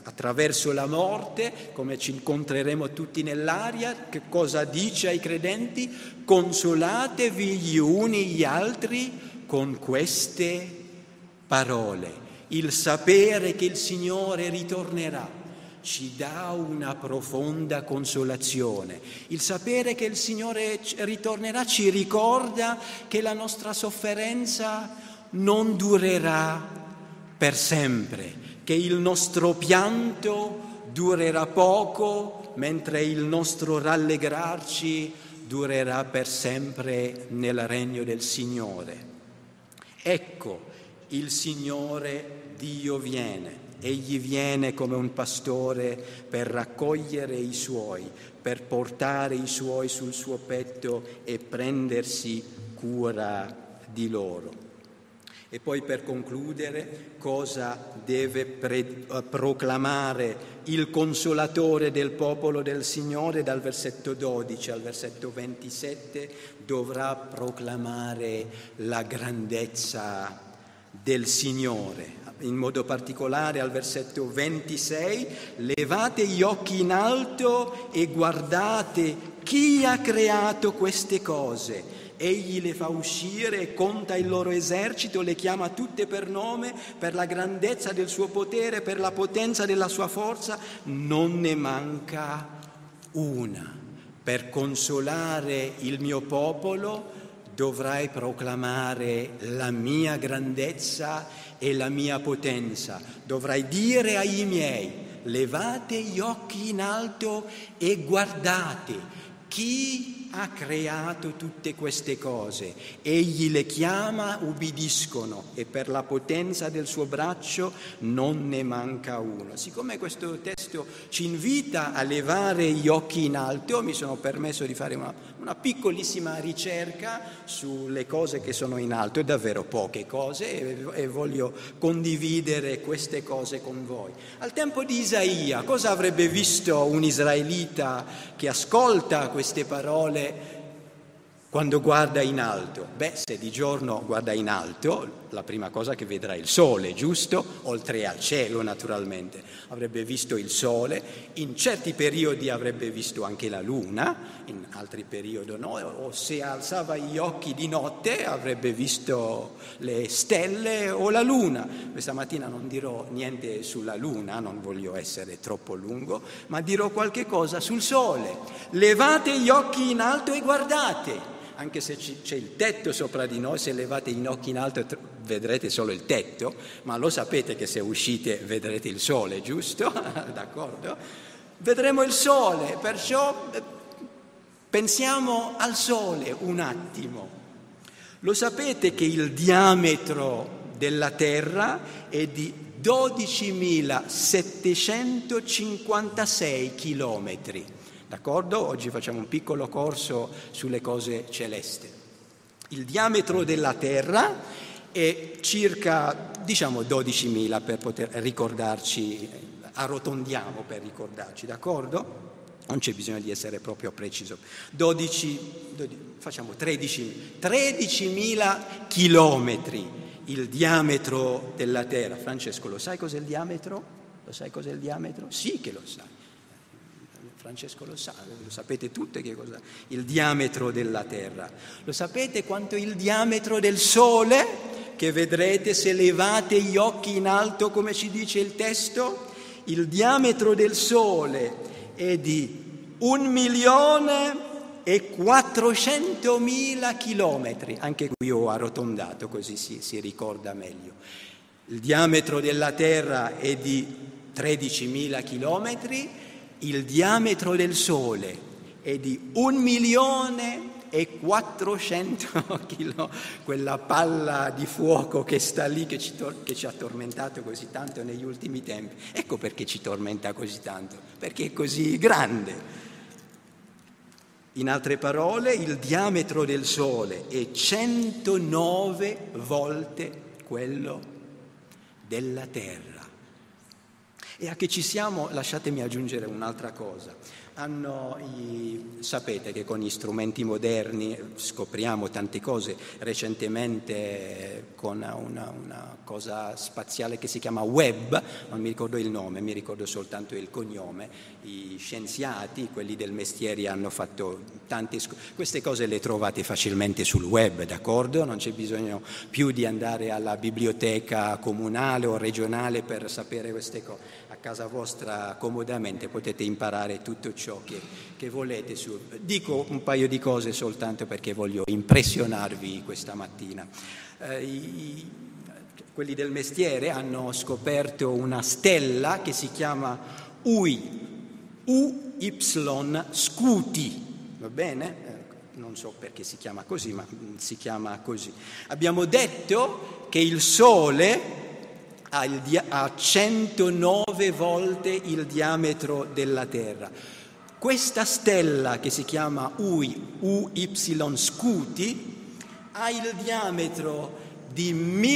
attraverso la morte, come ci incontreremo tutti nell'aria. Che cosa dice ai credenti? Consolatevi gli uni gli altri con queste parole. Il sapere che il Signore ritornerà ci dà una profonda consolazione. Il sapere che il Signore ritornerà ci ricorda che la nostra sofferenza non durerà per sempre, che il nostro pianto durerà poco, mentre il nostro rallegrarci durerà per sempre nel regno del Signore. Ecco, il Signore Dio viene. Egli viene come un pastore per raccogliere i suoi, per portare i suoi sul suo petto e prendersi cura di loro. E poi, per concludere, cosa deve proclamare il consolatore del popolo del Signore? Dal versetto 12 al versetto 27 dovrà proclamare la grandezza del Signore. In modo particolare al versetto 26: levate gli occhi in alto e guardate chi ha creato queste cose. Egli le fa uscire e conta il loro esercito, le chiama tutte per nome, per la grandezza del suo potere, per la potenza della sua forza. Non ne manca una. Per consolare il mio popolo dovrai proclamare la mia grandezza e la mia potenza. Dovrai dire ai miei: levate gli occhi in alto e guardate chi ha creato tutte queste cose. Egli le chiama, ubbidiscono, e per la potenza del suo braccio non ne manca uno. Siccome questo testo ci invita a levare gli occhi in alto, mi sono permesso di fare una piccolissima ricerca sulle cose che sono in alto, davvero poche cose, e voglio condividere queste cose con voi. Al tempo di Isaia, cosa avrebbe visto un israelita che ascolta queste parole quando guarda in alto? Se di giorno guarda in alto, la prima cosa che vedrà è il sole, giusto? Oltre al cielo, naturalmente. Avrebbe visto il sole, in certi periodi avrebbe visto anche la luna, in altri periodi no, o se alzava gli occhi di notte avrebbe visto le stelle o la luna. Questa mattina non dirò niente sulla luna, non voglio essere troppo lungo, ma dirò qualche cosa sul sole. Levate gli occhi in alto e guardate. Anche se c'è il tetto sopra di noi, se levate gli occhi in alto vedrete solo il tetto, ma lo sapete che se uscite vedrete il sole, giusto? D'accordo? Vedremo il sole, perciò pensiamo al sole un attimo. Lo sapete che il diametro della Terra è di 12.756 chilometri. D'accordo? Oggi facciamo un piccolo corso sulle cose celesti. Il diametro della Terra è circa, 12.000 per poter ricordarci, arrotondiamo per ricordarci, d'accordo? Non c'è bisogno di essere proprio preciso. 13.000 chilometri il diametro della Terra. Francesco, lo sai cos'è il diametro? Lo sai cos'è il diametro? Sì che lo sai. Francesco lo sa, lo sapete tutte che cosa? Il diametro della Terra. Lo sapete quanto è il diametro del Sole, che vedrete se levate gli occhi in alto, come ci dice il testo? Il diametro del Sole è di 1.400.000 chilometri. Anche qui ho arrotondato, così si ricorda meglio. Il diametro della Terra è di 13.000 chilometri. Il diametro del Sole è di 1.400.000 chilometri, quella palla di fuoco che sta lì, che ci ha tormentato così tanto negli ultimi tempi. Ecco perché ci tormenta così tanto, perché è così grande. In altre parole, il diametro del Sole è 109 volte quello della Terra. E a che ci siamo, lasciatemi aggiungere un'altra cosa. sapete che con gli strumenti moderni scopriamo tante cose. Recentemente con una cosa spaziale che si chiama Webb, non mi ricordo il nome, mi ricordo soltanto il cognome, i scienziati, quelli del mestiere, hanno fatto queste cose le trovate facilmente sul web, d'accordo? Non c'è bisogno più di andare alla biblioteca comunale o regionale per sapere queste cose. A casa vostra comodamente potete imparare tutto ciò che volete. Dico un paio di cose soltanto perché voglio impressionarvi questa mattina. Quelli del mestiere hanno scoperto una stella che si chiama UY Scuti, va bene? Non so perché si chiama così, ma si chiama così. Abbiamo detto che il Sole ha 109 volte il diametro della Terra. Questa stella che si chiama UY Scuti ha il diametro di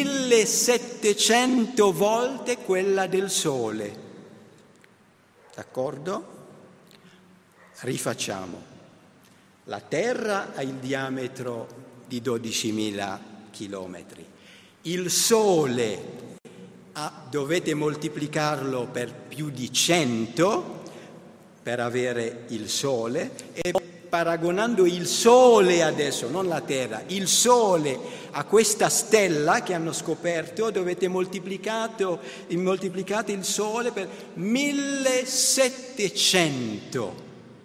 1700 volte quella del Sole. D'accordo? Rifacciamo. La Terra ha il diametro di 12.000 chilometri. Il Sole dovete moltiplicarlo per più di 100 per avere il Sole, e paragonando il Sole adesso, non la Terra, il Sole a questa stella che hanno scoperto, dovete moltiplicate il Sole per 1700.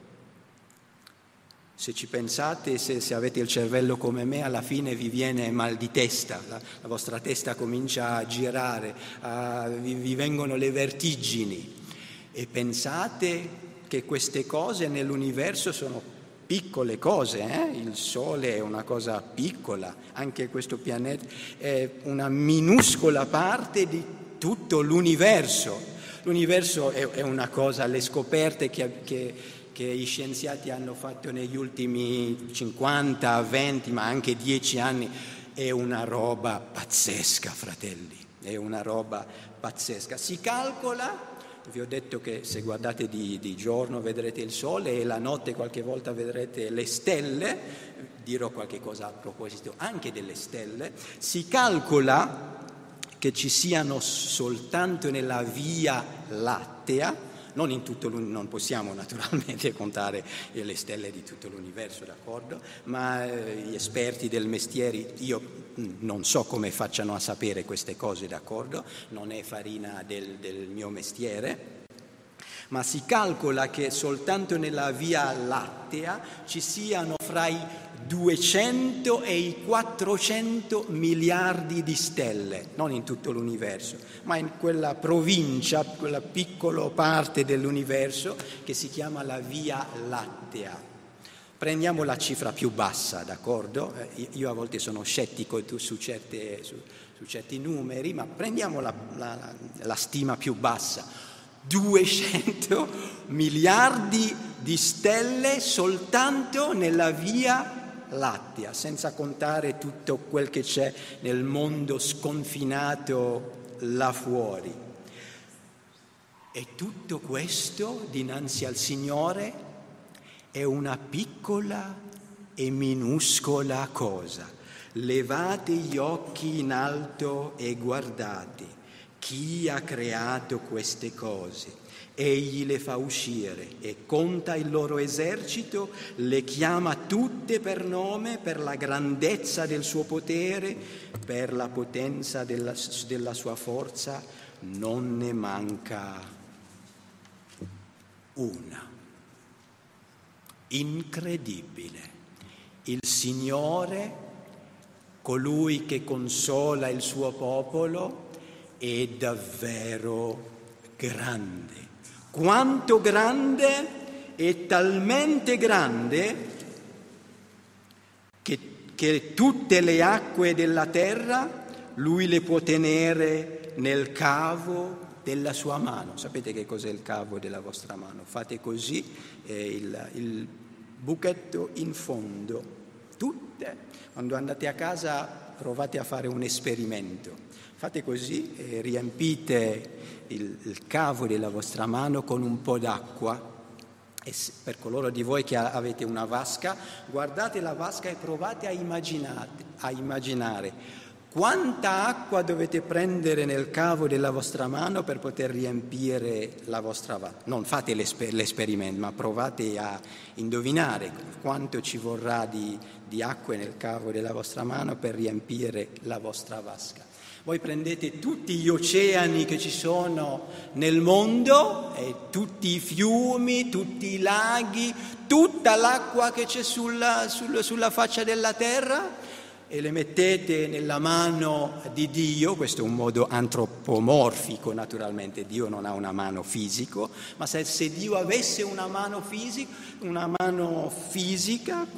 Se ci pensate, se avete il cervello come me, alla fine vi viene mal di testa, la vostra testa comincia a girare, vi vengono le vertigini, e pensate che queste cose nell'universo sono piccole cose, Il Sole è una cosa piccola, anche questo pianeta è una minuscola parte di tutto l'universo. L'universo è una cosa, le scoperte che gli scienziati hanno fatto negli ultimi 50, 20, ma anche 10 anni, è una roba pazzesca, fratelli, è una roba pazzesca. Si calcola, vi ho detto che se guardate di giorno vedrete il Sole e la notte qualche volta vedrete le stelle, dirò qualche cosa a proposito anche delle stelle. Si calcola che ci siano soltanto nella Via Lattea, non possiamo naturalmente contare le stelle di tutto l'universo, d'accordo? Ma gli esperti del mestiere, io non so come facciano a sapere queste cose, d'accordo? Non è farina del mio mestiere, ma si calcola che soltanto nella Via Lattea ci siano fra i 200 e i 400 miliardi di stelle, non in tutto l'universo, ma in quella provincia, quella piccola parte dell'universo che si chiama la Via Lattea. Prendiamo la cifra più bassa, d'accordo? Io a volte sono scettico su certi numeri, ma prendiamo la stima più bassa. 200 miliardi di stelle soltanto nella Via Lattea, senza contare tutto quel che c'è nel mondo sconfinato là fuori. E tutto questo dinanzi al Signore è una piccola e minuscola cosa. Levate gli occhi in alto e guardate. Chi ha creato queste cose? Egli le fa uscire e conta il loro esercito, le chiama tutte per nome, per la grandezza del suo potere, per la potenza della sua forza, non ne manca una. Incredibile. Il Signore, colui che consola il suo popolo, è davvero grande. Quanto grande? È talmente grande che tutte le acque della terra lui le può tenere nel cavo della sua mano. Sapete che cos'è il cavo della vostra mano? Fate così, il buchetto in fondo. Tutte. Quando andate a casa provate a fare un esperimento. Fate così e riempite il cavo della vostra mano con un po' d'acqua E per coloro di voi che avete una vasca, guardate la vasca e provate a immaginare quanta acqua dovete prendere nel cavo della vostra mano per poter riempire la vostra vasca. Non fate l'esperimento, ma provate a indovinare quanto ci vorrà di acqua nel cavo della vostra mano per riempire la vostra vasca. Voi prendete tutti gli oceani che ci sono nel mondo, e tutti i fiumi, tutti i laghi, tutta l'acqua che c'è sulla faccia della terra, e le mettete nella mano di Dio. Questo è un modo antropomorfico, naturalmente, Dio non ha una mano fisica, ma se Dio avesse una mano fisica,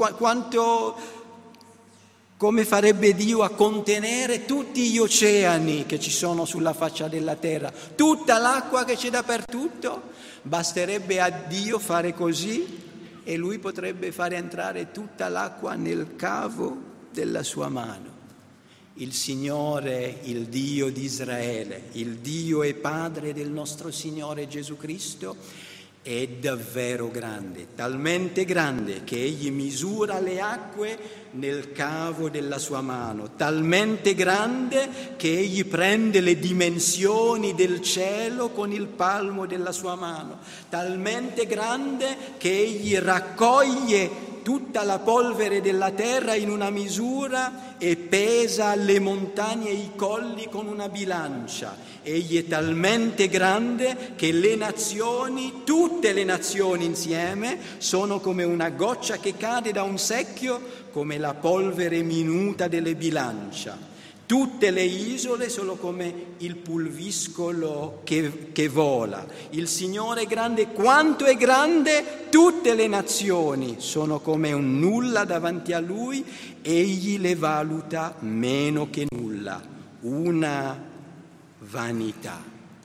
come farebbe Dio a contenere tutti gli oceani che ci sono sulla faccia della terra, tutta l'acqua che c'è dappertutto? Basterebbe a Dio fare così e Lui potrebbe fare entrare tutta l'acqua nel cavo della sua mano. Il Signore, il Dio di Israele, il Dio e Padre del nostro Signore Gesù Cristo, è davvero grande, talmente grande che Egli misura le acque nel cavo della sua mano, talmente grande che Egli prende le dimensioni del cielo con il palmo della sua mano, talmente grande che Egli raccoglie tutta la polvere della terra in una misura e pesa le montagne e i colli con una bilancia. Egli è talmente grande che le nazioni, tutte le nazioni insieme, sono come una goccia che cade da un secchio, come la polvere minuta delle bilancia. Tutte le isole sono come il pulviscolo che vola. Il Signore è grande quanto è grande, tutte le nazioni sono come un nulla davanti a Lui, Egli le valuta meno che nulla, una vanità.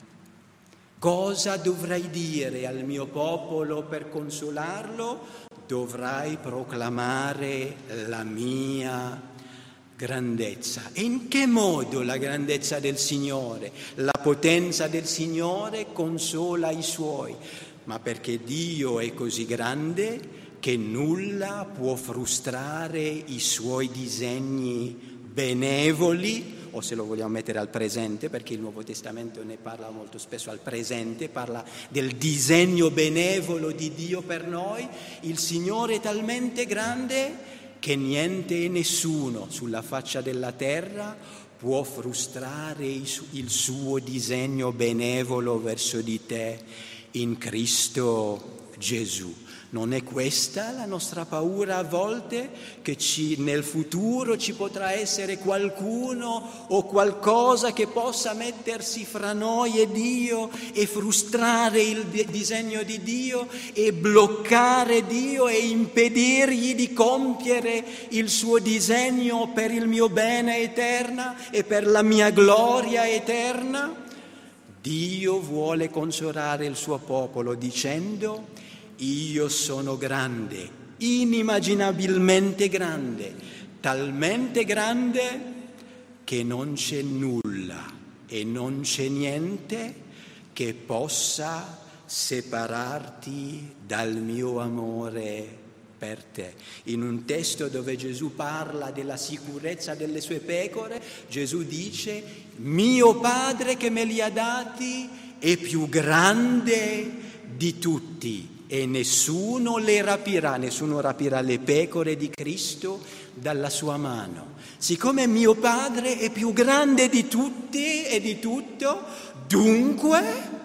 Cosa dovrei dire al mio popolo per consolarlo? Dovrai proclamare la mia grandezza. E in che modo la grandezza del Signore, la potenza del Signore consola i Suoi? Ma perché Dio è così grande che nulla può frustrare i Suoi disegni benevoli, o se lo vogliamo mettere al presente, perché il Nuovo Testamento ne parla molto spesso al presente, parla del disegno benevolo di Dio per noi. Il Signore è talmente grande che niente e nessuno sulla faccia della terra può frustrare il suo disegno benevolo verso di te in Cristo Gesù. Non è questa la nostra paura a volte? Che nel futuro ci potrà essere qualcuno o qualcosa che possa mettersi fra noi e Dio e frustrare il disegno di Dio e bloccare Dio e impedirgli di compiere il suo disegno per il mio bene eterno e per la mia gloria eterna? Dio vuole consolare il suo popolo dicendo: io sono grande, inimmaginabilmente grande, talmente grande che non c'è nulla e non c'è niente che possa separarti dal mio amore per te. In un testo dove Gesù parla della sicurezza delle sue pecore, Gesù dice: mio Padre che me li ha dati è più grande di tutti e nessuno rapirà le pecore di Cristo dalla sua mano. Siccome mio Padre è più grande di tutti e di tutto, dunque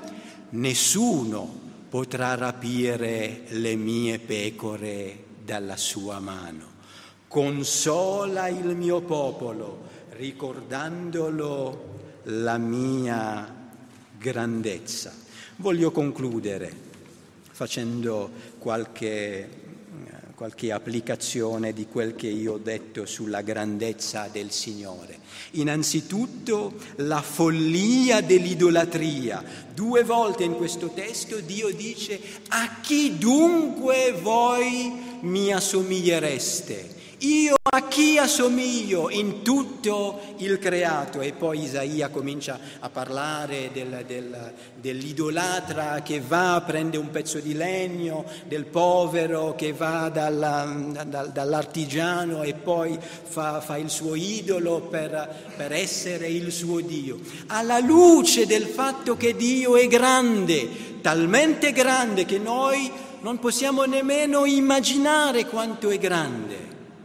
nessuno potrà rapire le mie pecore dalla sua mano. Consola il mio popolo, ricordandolo la mia grandezza. Voglio concludere facendo qualche applicazione di quel che io ho detto sulla grandezza del Signore. Innanzitutto la follia dell'idolatria. 2 volte in questo testo Dio dice: a chi dunque voi mi assomigliereste? Io a chi assomiglio in tutto il creato? E poi Isaia comincia a parlare dell'idolatra che va, prende un pezzo di legno, del povero che va dall'artigiano e poi fa il suo idolo per essere il suo Dio. Alla luce del fatto che Dio è grande, talmente grande che noi non possiamo nemmeno immaginare quanto è grande.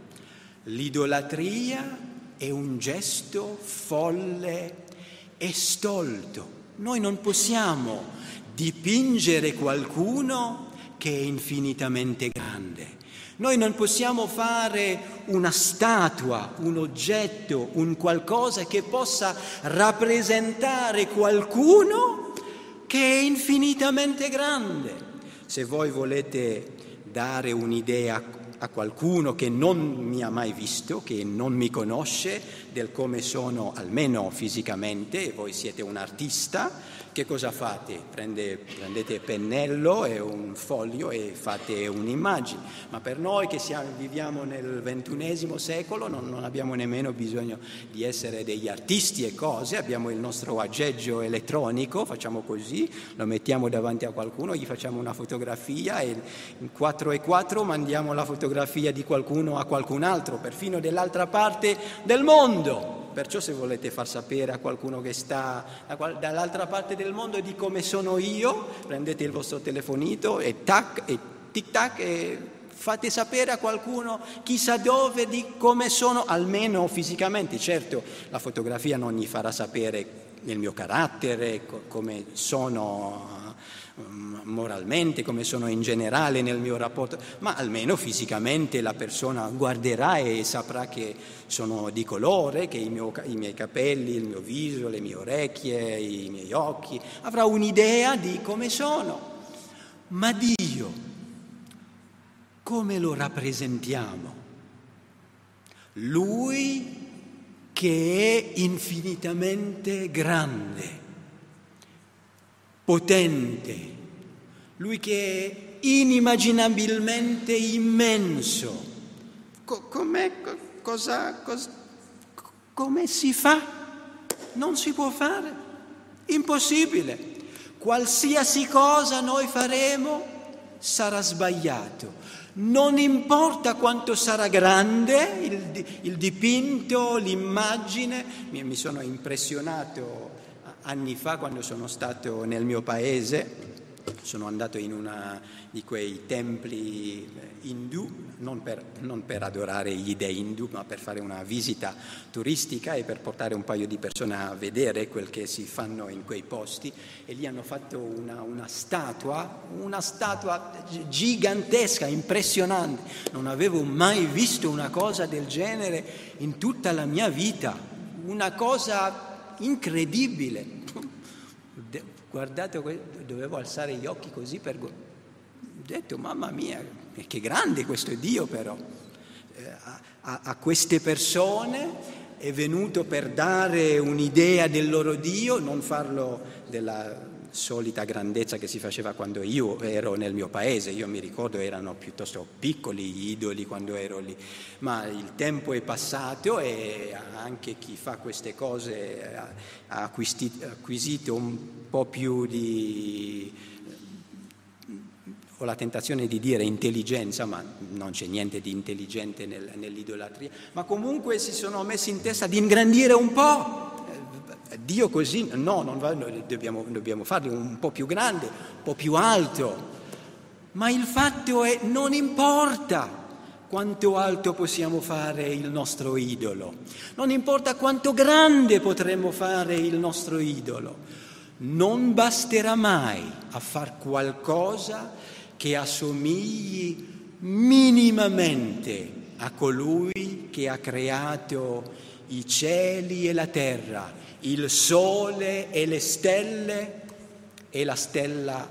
L'idolatria è un gesto folle e stolto. Noi non possiamo dipingere qualcuno che è infinitamente grande. Noi non possiamo fare una statua, un oggetto, un qualcosa che possa rappresentare qualcuno che è infinitamente grande. Se voi volete dare un'idea a qualcuno che non mi ha mai visto, che non mi conosce, del come sono almeno fisicamente, e voi siete un artista, che cosa fate? Prendete pennello e un foglio e fate un'immagine. Ma per noi che viviamo nel XXI secolo non abbiamo nemmeno bisogno di essere degli artisti e cose, abbiamo il nostro aggeggio elettronico, facciamo così, lo mettiamo davanti a qualcuno, gli facciamo una fotografia e in 4x4 mandiamo la fotografia di qualcuno a qualcun altro, perfino dell'altra parte del mondo. Perciò se volete far sapere a qualcuno che sta dall'altra parte del mondo di come sono io, prendete il vostro telefonino e tac e tic tac e fate sapere a qualcuno chissà dove di come sono, almeno fisicamente. Certo, la fotografia non gli farà sapere il mio carattere, come sono moralmente, come sono in generale nel mio rapporto, ma almeno fisicamente la persona guarderà e saprà che sono di colore, che i miei capelli, il mio viso, le mie orecchie, i miei occhi, avrà un'idea di come sono. Ma Dio, come lo rappresentiamo? Lui che è infinitamente grande, potente, lui che è inimmaginabilmente immenso. Come si fa? Non si può fare, impossibile. Qualsiasi cosa noi faremo sarà sbagliato. Non importa quanto sarà grande il dipinto, l'immagine. Mi sono impressionato anni fa quando sono stato nel mio paese, sono andato in uno di quei templi indù, non per adorare gli dei indù, ma per fare una visita turistica e per portare un paio di persone a vedere quel che si fanno in quei posti, e lì hanno fatto una statua gigantesca, impressionante. Non avevo mai visto una cosa del genere in tutta la mia vita, una cosa incredibile. Guardate, dovevo alzare gli occhi così ho detto, mamma mia, che grande questo Dio però. A queste persone è venuto per dare un'idea del loro Dio, non farlo della solita grandezza che si faceva quando io ero nel mio paese. Io mi ricordo erano piuttosto piccoli gli idoli quando ero lì, ma il tempo è passato e anche chi fa queste cose ha acquisito un po' più ho la tentazione di dire intelligenza, ma non c'è niente di intelligente nell'idolatria, ma comunque si sono messi in testa di ingrandire un po'. Dio così, no, non va, dobbiamo farlo un po' più grande, un po' più alto. Ma il fatto è, non importa quanto alto possiamo fare il nostro idolo, non importa quanto grande potremmo fare il nostro idolo, non basterà mai a far qualcosa che assomigli minimamente a colui che ha creato i cieli e la terra, il sole e le stelle e la stella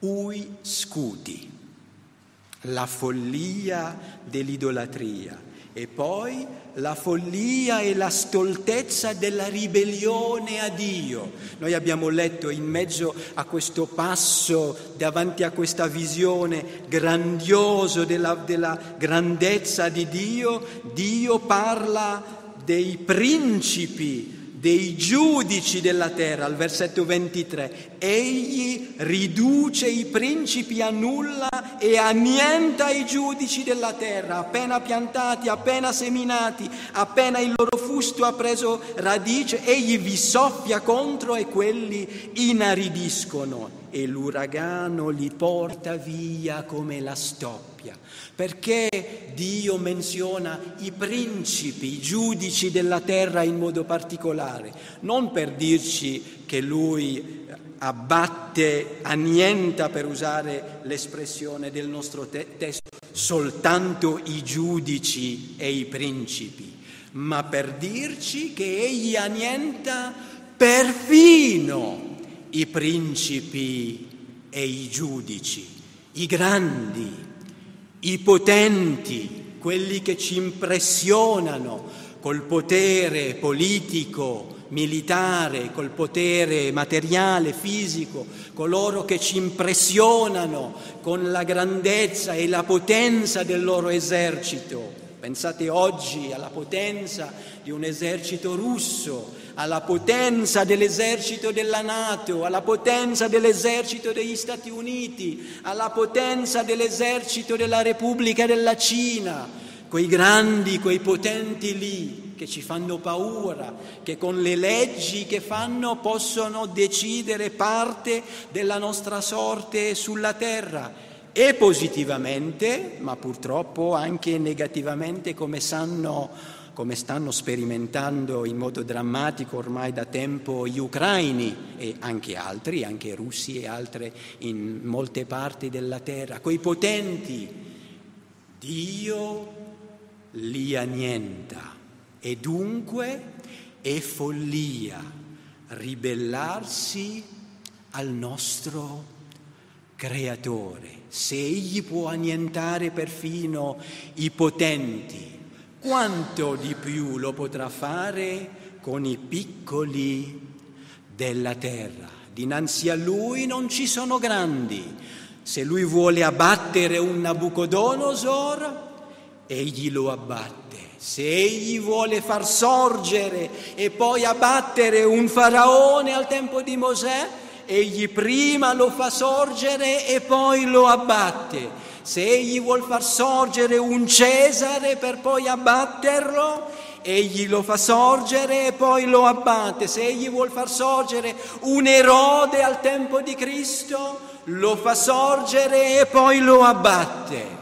Ui Scuti. La follia dell'idolatria E poi la follia e la stoltezza della ribellione a Dio. Noi abbiamo letto in mezzo a questo passo, davanti a questa visione grandiosa della grandezza di Dio, Dio parla dei principi, dei giudici della terra, al versetto 23. Egli riduce i principi a nulla e annienta i giudici della terra, appena piantati, appena seminati, appena il loro fusto ha preso radice, egli vi soffia contro e quelli inaridiscono e l'uragano li porta via come la stoppia. Perché Dio menziona i principi, i giudici della terra in modo particolare? Non per dirci che Lui abbatte, annienta, per usare l'espressione del nostro testo, soltanto i giudici e i principi, ma per dirci che Egli annienta perfino i principi e i giudici, i grandi, i potenti, quelli che ci impressionano col potere politico, militare, col potere materiale, fisico, coloro che ci impressionano con la grandezza e la potenza del loro esercito. Pensate oggi alla potenza di un esercito russo, alla potenza dell'esercito della NATO, alla potenza dell'esercito degli Stati Uniti, alla potenza dell'esercito della Repubblica della Cina, quei grandi, quei potenti lì che ci fanno paura, che con le leggi che fanno possono decidere parte della nostra sorte sulla terra. E positivamente, ma purtroppo anche negativamente, come stanno sperimentando in modo drammatico ormai da tempo gli ucraini e anche altri, anche russi e altre in molte parti della terra. Quei potenti, Dio li annienta e dunque è follia ribellarsi al nostro Creatore. Se Egli può annientare perfino i potenti, quanto di più lo potrà fare con i piccoli della terra? Dinanzi a Lui non ci sono grandi. Se Lui vuole abbattere un Nabucodonosor, Egli lo abbatte. Se Egli vuole far sorgere e poi abbattere un faraone al tempo di Mosè, Egli prima lo fa sorgere e poi lo abbatte. Se Egli vuol far sorgere un Cesare per poi abbatterlo, Egli lo fa sorgere e poi lo abbatte. Se Egli vuol far sorgere un Erode al tempo di Cristo, lo fa sorgere e poi lo abbatte.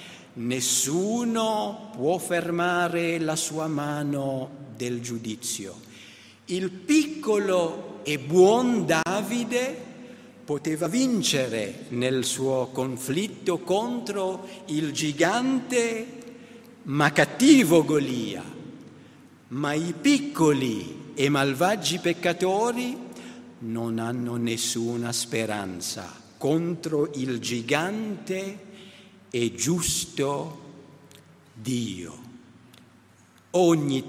Nessuno può fermare la sua mano del giudizio. Il piccolo e buon Davide poteva vincere nel suo conflitto contro il gigante ma cattivo Golia, ma i piccoli e malvagi peccatori non hanno nessuna speranza contro il gigante e giusto Dio. Ogni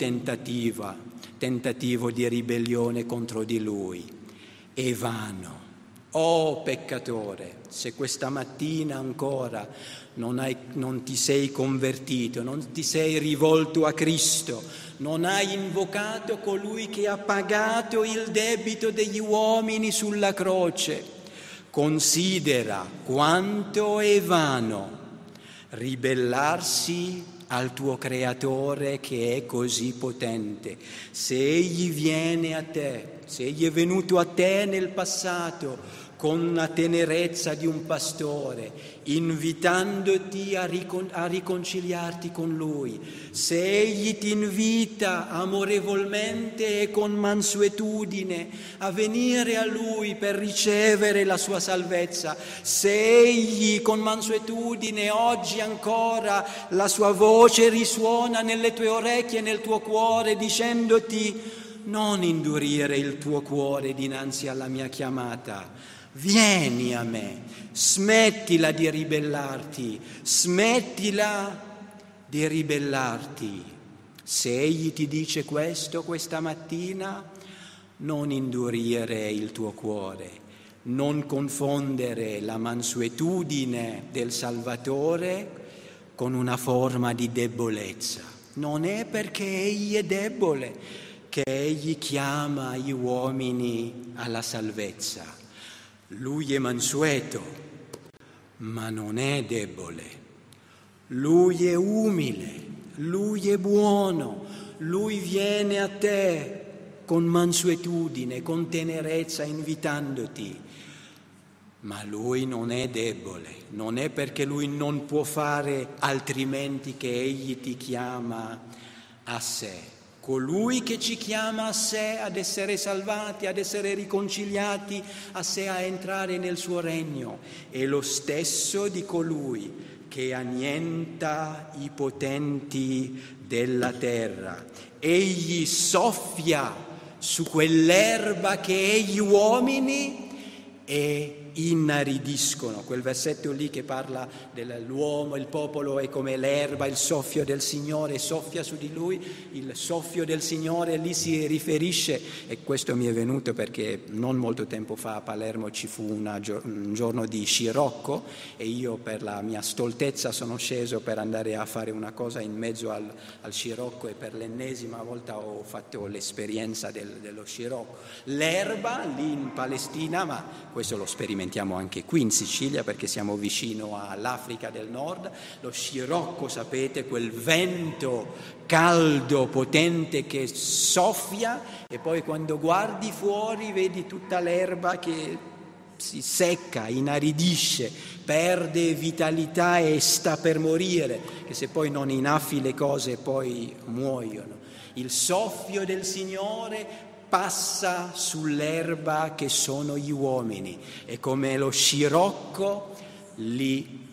tentativo di ribellione contro di Lui è vano. Oh peccatore, se questa mattina ancora non ti sei convertito, non ti sei rivolto a Cristo, non hai invocato colui che ha pagato il debito degli uomini sulla croce, considera quanto è vano ribellarsi al tuo Creatore che è così potente. Se Egli viene a te, se Egli è venuto a te nel passato con la tenerezza di un pastore, invitandoti a riconciliarti con Lui, se Egli ti invita amorevolmente e con mansuetudine a venire a Lui per ricevere la sua salvezza, se Egli con mansuetudine oggi ancora la sua voce risuona nelle tue orecchie e nel tuo cuore dicendoti: non indurire il tuo cuore dinanzi alla mia chiamata, vieni a me, smettila di ribellarti, smettila di ribellarti. Se egli ti dice questo questa mattina, non indurire il tuo cuore, non confondere la mansuetudine del Salvatore con una forma di debolezza. Non è perché egli è debole che egli chiama gli uomini alla salvezza. Lui è mansueto, ma non è debole. Lui è umile, lui è buono, lui viene a te con mansuetudine, con tenerezza, invitandoti. Ma lui non è debole, non è perché lui non può fare altrimenti che egli ti chiama a sé. Colui che ci chiama a sé ad essere salvati, ad essere riconciliati a sé, a entrare nel suo regno, è lo stesso di colui che annienta i potenti della terra. Egli soffia su quell'erba che gli uomini e inaridiscono. Quel versetto lì che parla dell'uomo, il popolo è come l'erba, il soffio del Signore soffia su di lui. Il soffio del Signore lì si riferisce, e questo mi è venuto perché non molto tempo fa a Palermo ci fu un giorno di scirocco e io per la mia stoltezza sono sceso per andare a fare una cosa in mezzo al scirocco e per l'ennesima volta ho fatto l'esperienza dello scirocco. L'erba lì in Palestina, ma questo lo sperimentiamo anche qui in Sicilia perché siamo vicino all'Africa del Nord, lo scirocco, sapete, quel vento caldo, potente che soffia e poi quando guardi fuori vedi tutta l'erba che si secca, inaridisce, perde vitalità e sta per morire, che se poi non innaffi le cose poi muoiono. Il soffio del Signore passa sull'erba che sono gli uomini e come lo scirocco li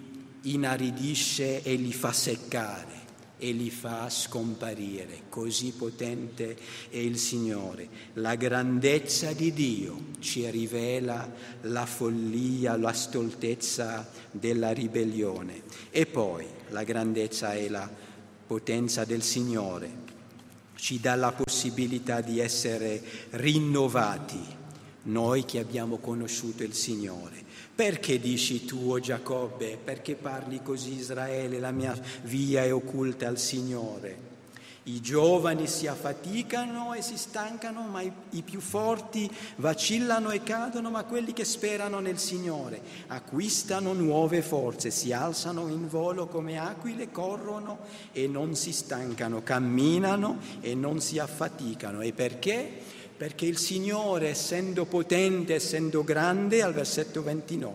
inaridisce e li fa seccare e li fa scomparire. Così potente è il Signore. La grandezza di Dio ci rivela la follia, la stoltezza della ribellione. E poi la grandezza e la potenza del Signore ci dà la possibilità di essere rinnovati, noi che abbiamo conosciuto il Signore. Perché dici tu, o Giacobbe, perché parli così Israele, la mia via è occulta al Signore? I giovani si affaticano e si stancano, ma i più forti vacillano e cadono, ma quelli che sperano nel Signore acquistano nuove forze, si alzano in volo come aquile, corrono e non si stancano, camminano e non si affaticano. E perché? Perché il Signore, essendo potente, essendo grande, al versetto 29,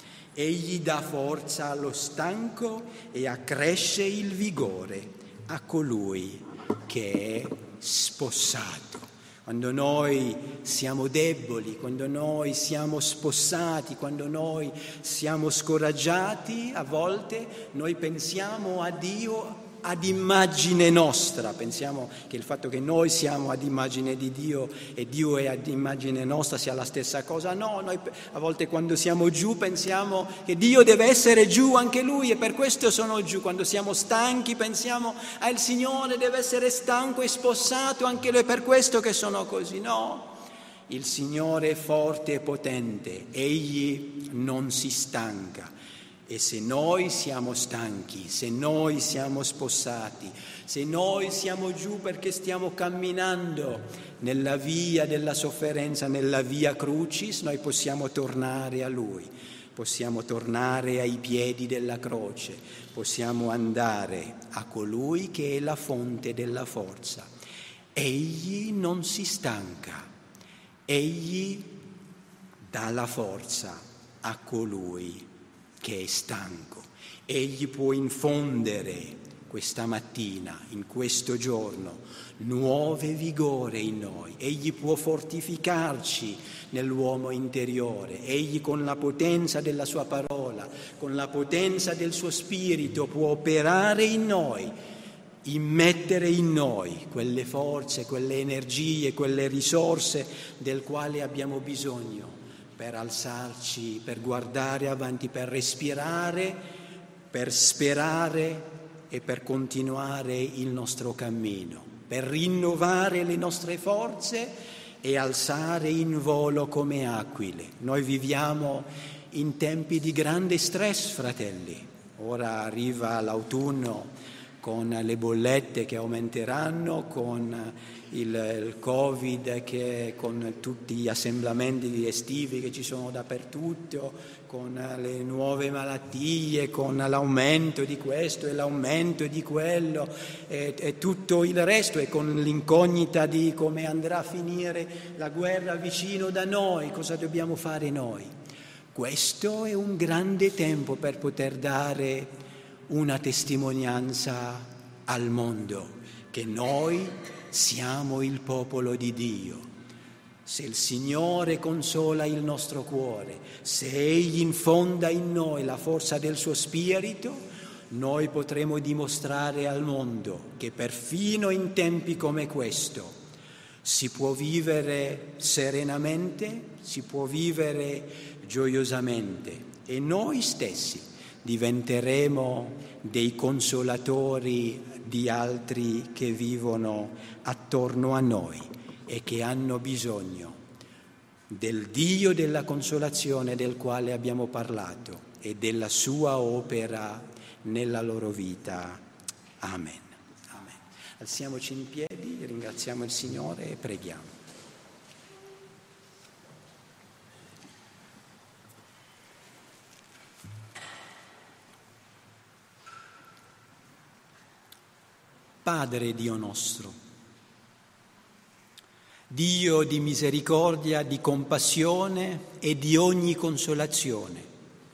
egli dà forza allo stanco e accresce il vigore a colui che è spossato. Quando noi siamo deboli, quando noi siamo spossati, quando noi siamo scoraggiati, a volte noi pensiamo a Dio ad immagine nostra, pensiamo che il fatto che noi siamo ad immagine di Dio e Dio è ad immagine nostra sia la stessa cosa. No, noi a volte quando siamo giù pensiamo che Dio deve essere giù anche Lui e per questo sono giù. Quando siamo stanchi pensiamo il Signore deve essere stanco e spossato anche Lui, è per questo che sono così. No, il Signore è forte e potente, Egli non si stanca. E se noi siamo stanchi, se noi siamo spossati, se noi siamo giù perché stiamo camminando nella via della sofferenza, nella via crucis, noi possiamo tornare a Lui, possiamo tornare ai piedi della croce, possiamo andare a colui che è la fonte della forza. Egli non si stanca, Egli dà la forza a colui che è stanco. Egli può infondere questa mattina, in questo giorno, nuove vigore in noi. Egli può fortificarci nell'uomo interiore. Egli con la potenza della sua parola, con la potenza del suo spirito può operare in noi, immettere in noi quelle forze, quelle energie, quelle risorse del quale abbiamo bisogno per alzarci, per guardare avanti, per respirare, per sperare e per continuare il nostro cammino, per rinnovare le nostre forze e alzare in volo come aquile. Noi viviamo in tempi di grande stress, fratelli. Ora arriva l'autunno con le bollette che aumenteranno, con il Covid, con tutti gli assemblamenti estivi che ci sono dappertutto, con le nuove malattie, con l'aumento di questo e l'aumento di quello e tutto il resto, e con l'incognita di come andrà a finire la guerra vicino da noi, cosa dobbiamo fare noi. Questo è un grande tempo per poter dare una testimonianza al mondo che noi siamo il popolo di Dio. Se il Signore consola il nostro cuore, se Egli infonda in noi la forza del suo Spirito, noi potremo dimostrare al mondo che perfino in tempi come questo si può vivere serenamente, si può vivere gioiosamente, e noi stessi diventeremo dei consolatori di altri che vivono attorno a noi e che hanno bisogno del Dio della consolazione del quale abbiamo parlato e della sua opera nella loro vita. Amen. Amen. Alziamoci in piedi, ringraziamo il Signore e preghiamo. Padre Dio nostro, Dio di misericordia, di compassione e di ogni consolazione,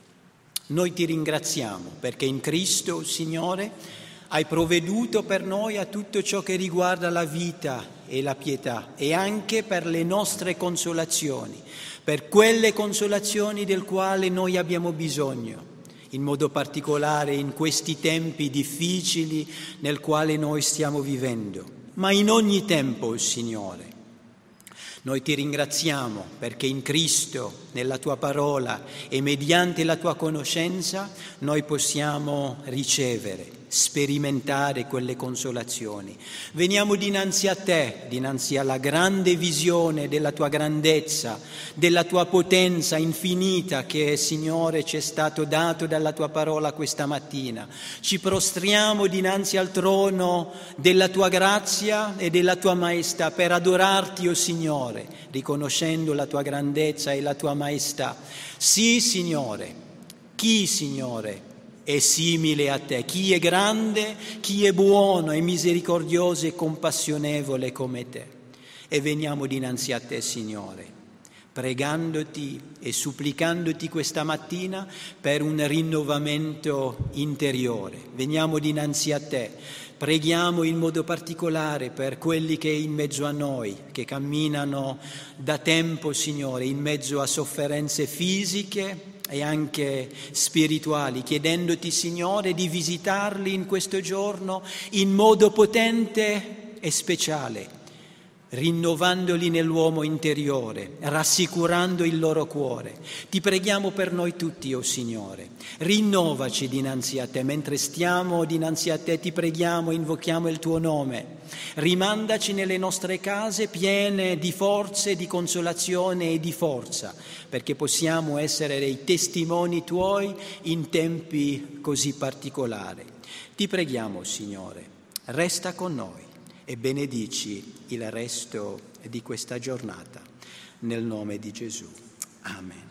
noi ti ringraziamo perché in Cristo, Signore, hai provveduto per noi a tutto ciò che riguarda la vita e la pietà, e anche per le nostre consolazioni, per quelle consolazioni del quale noi abbiamo bisogno, in modo particolare in questi tempi difficili nel quale noi stiamo vivendo, ma in ogni tempo, Signore. Noi ti ringraziamo perché in Cristo, nella tua parola e mediante la tua conoscenza, noi possiamo ricevere, sperimentare quelle consolazioni. Veniamo dinanzi a te, dinanzi alla grande visione della tua grandezza, della tua potenza infinita che, Signore, ci è stato dato dalla tua parola questa mattina. Ci prostriamo dinanzi al trono della tua grazia e della tua maestà per adorarti, o Signore, riconoscendo la tua grandezza e la tua maestà. Sì, Signore, chi, Signore, è simile a te? Chi è grande, chi è buono e misericordioso e compassionevole come te? E veniamo dinanzi a te, Signore, pregandoti e supplicandoti questa mattina per un rinnovamento interiore. Veniamo dinanzi a te, preghiamo in modo particolare per quelli che in mezzo a noi, che camminano da tempo, Signore, in mezzo a sofferenze fisiche e anche spirituali, chiedendoti, Signore, di visitarli in questo giorno in modo potente e speciale, rinnovandoli nell'uomo interiore, rassicurando il loro cuore. Ti preghiamo per noi tutti, o Signore, rinnovaci dinanzi a te, mentre stiamo dinanzi a te ti preghiamo, invochiamo il tuo nome, rimandaci nelle nostre case piene di forze, di consolazione e di forza, perché possiamo essere dei testimoni tuoi in tempi così particolari. Ti preghiamo, Signore, resta con noi e benedici il resto di questa giornata. Nel nome di Gesù. Amen.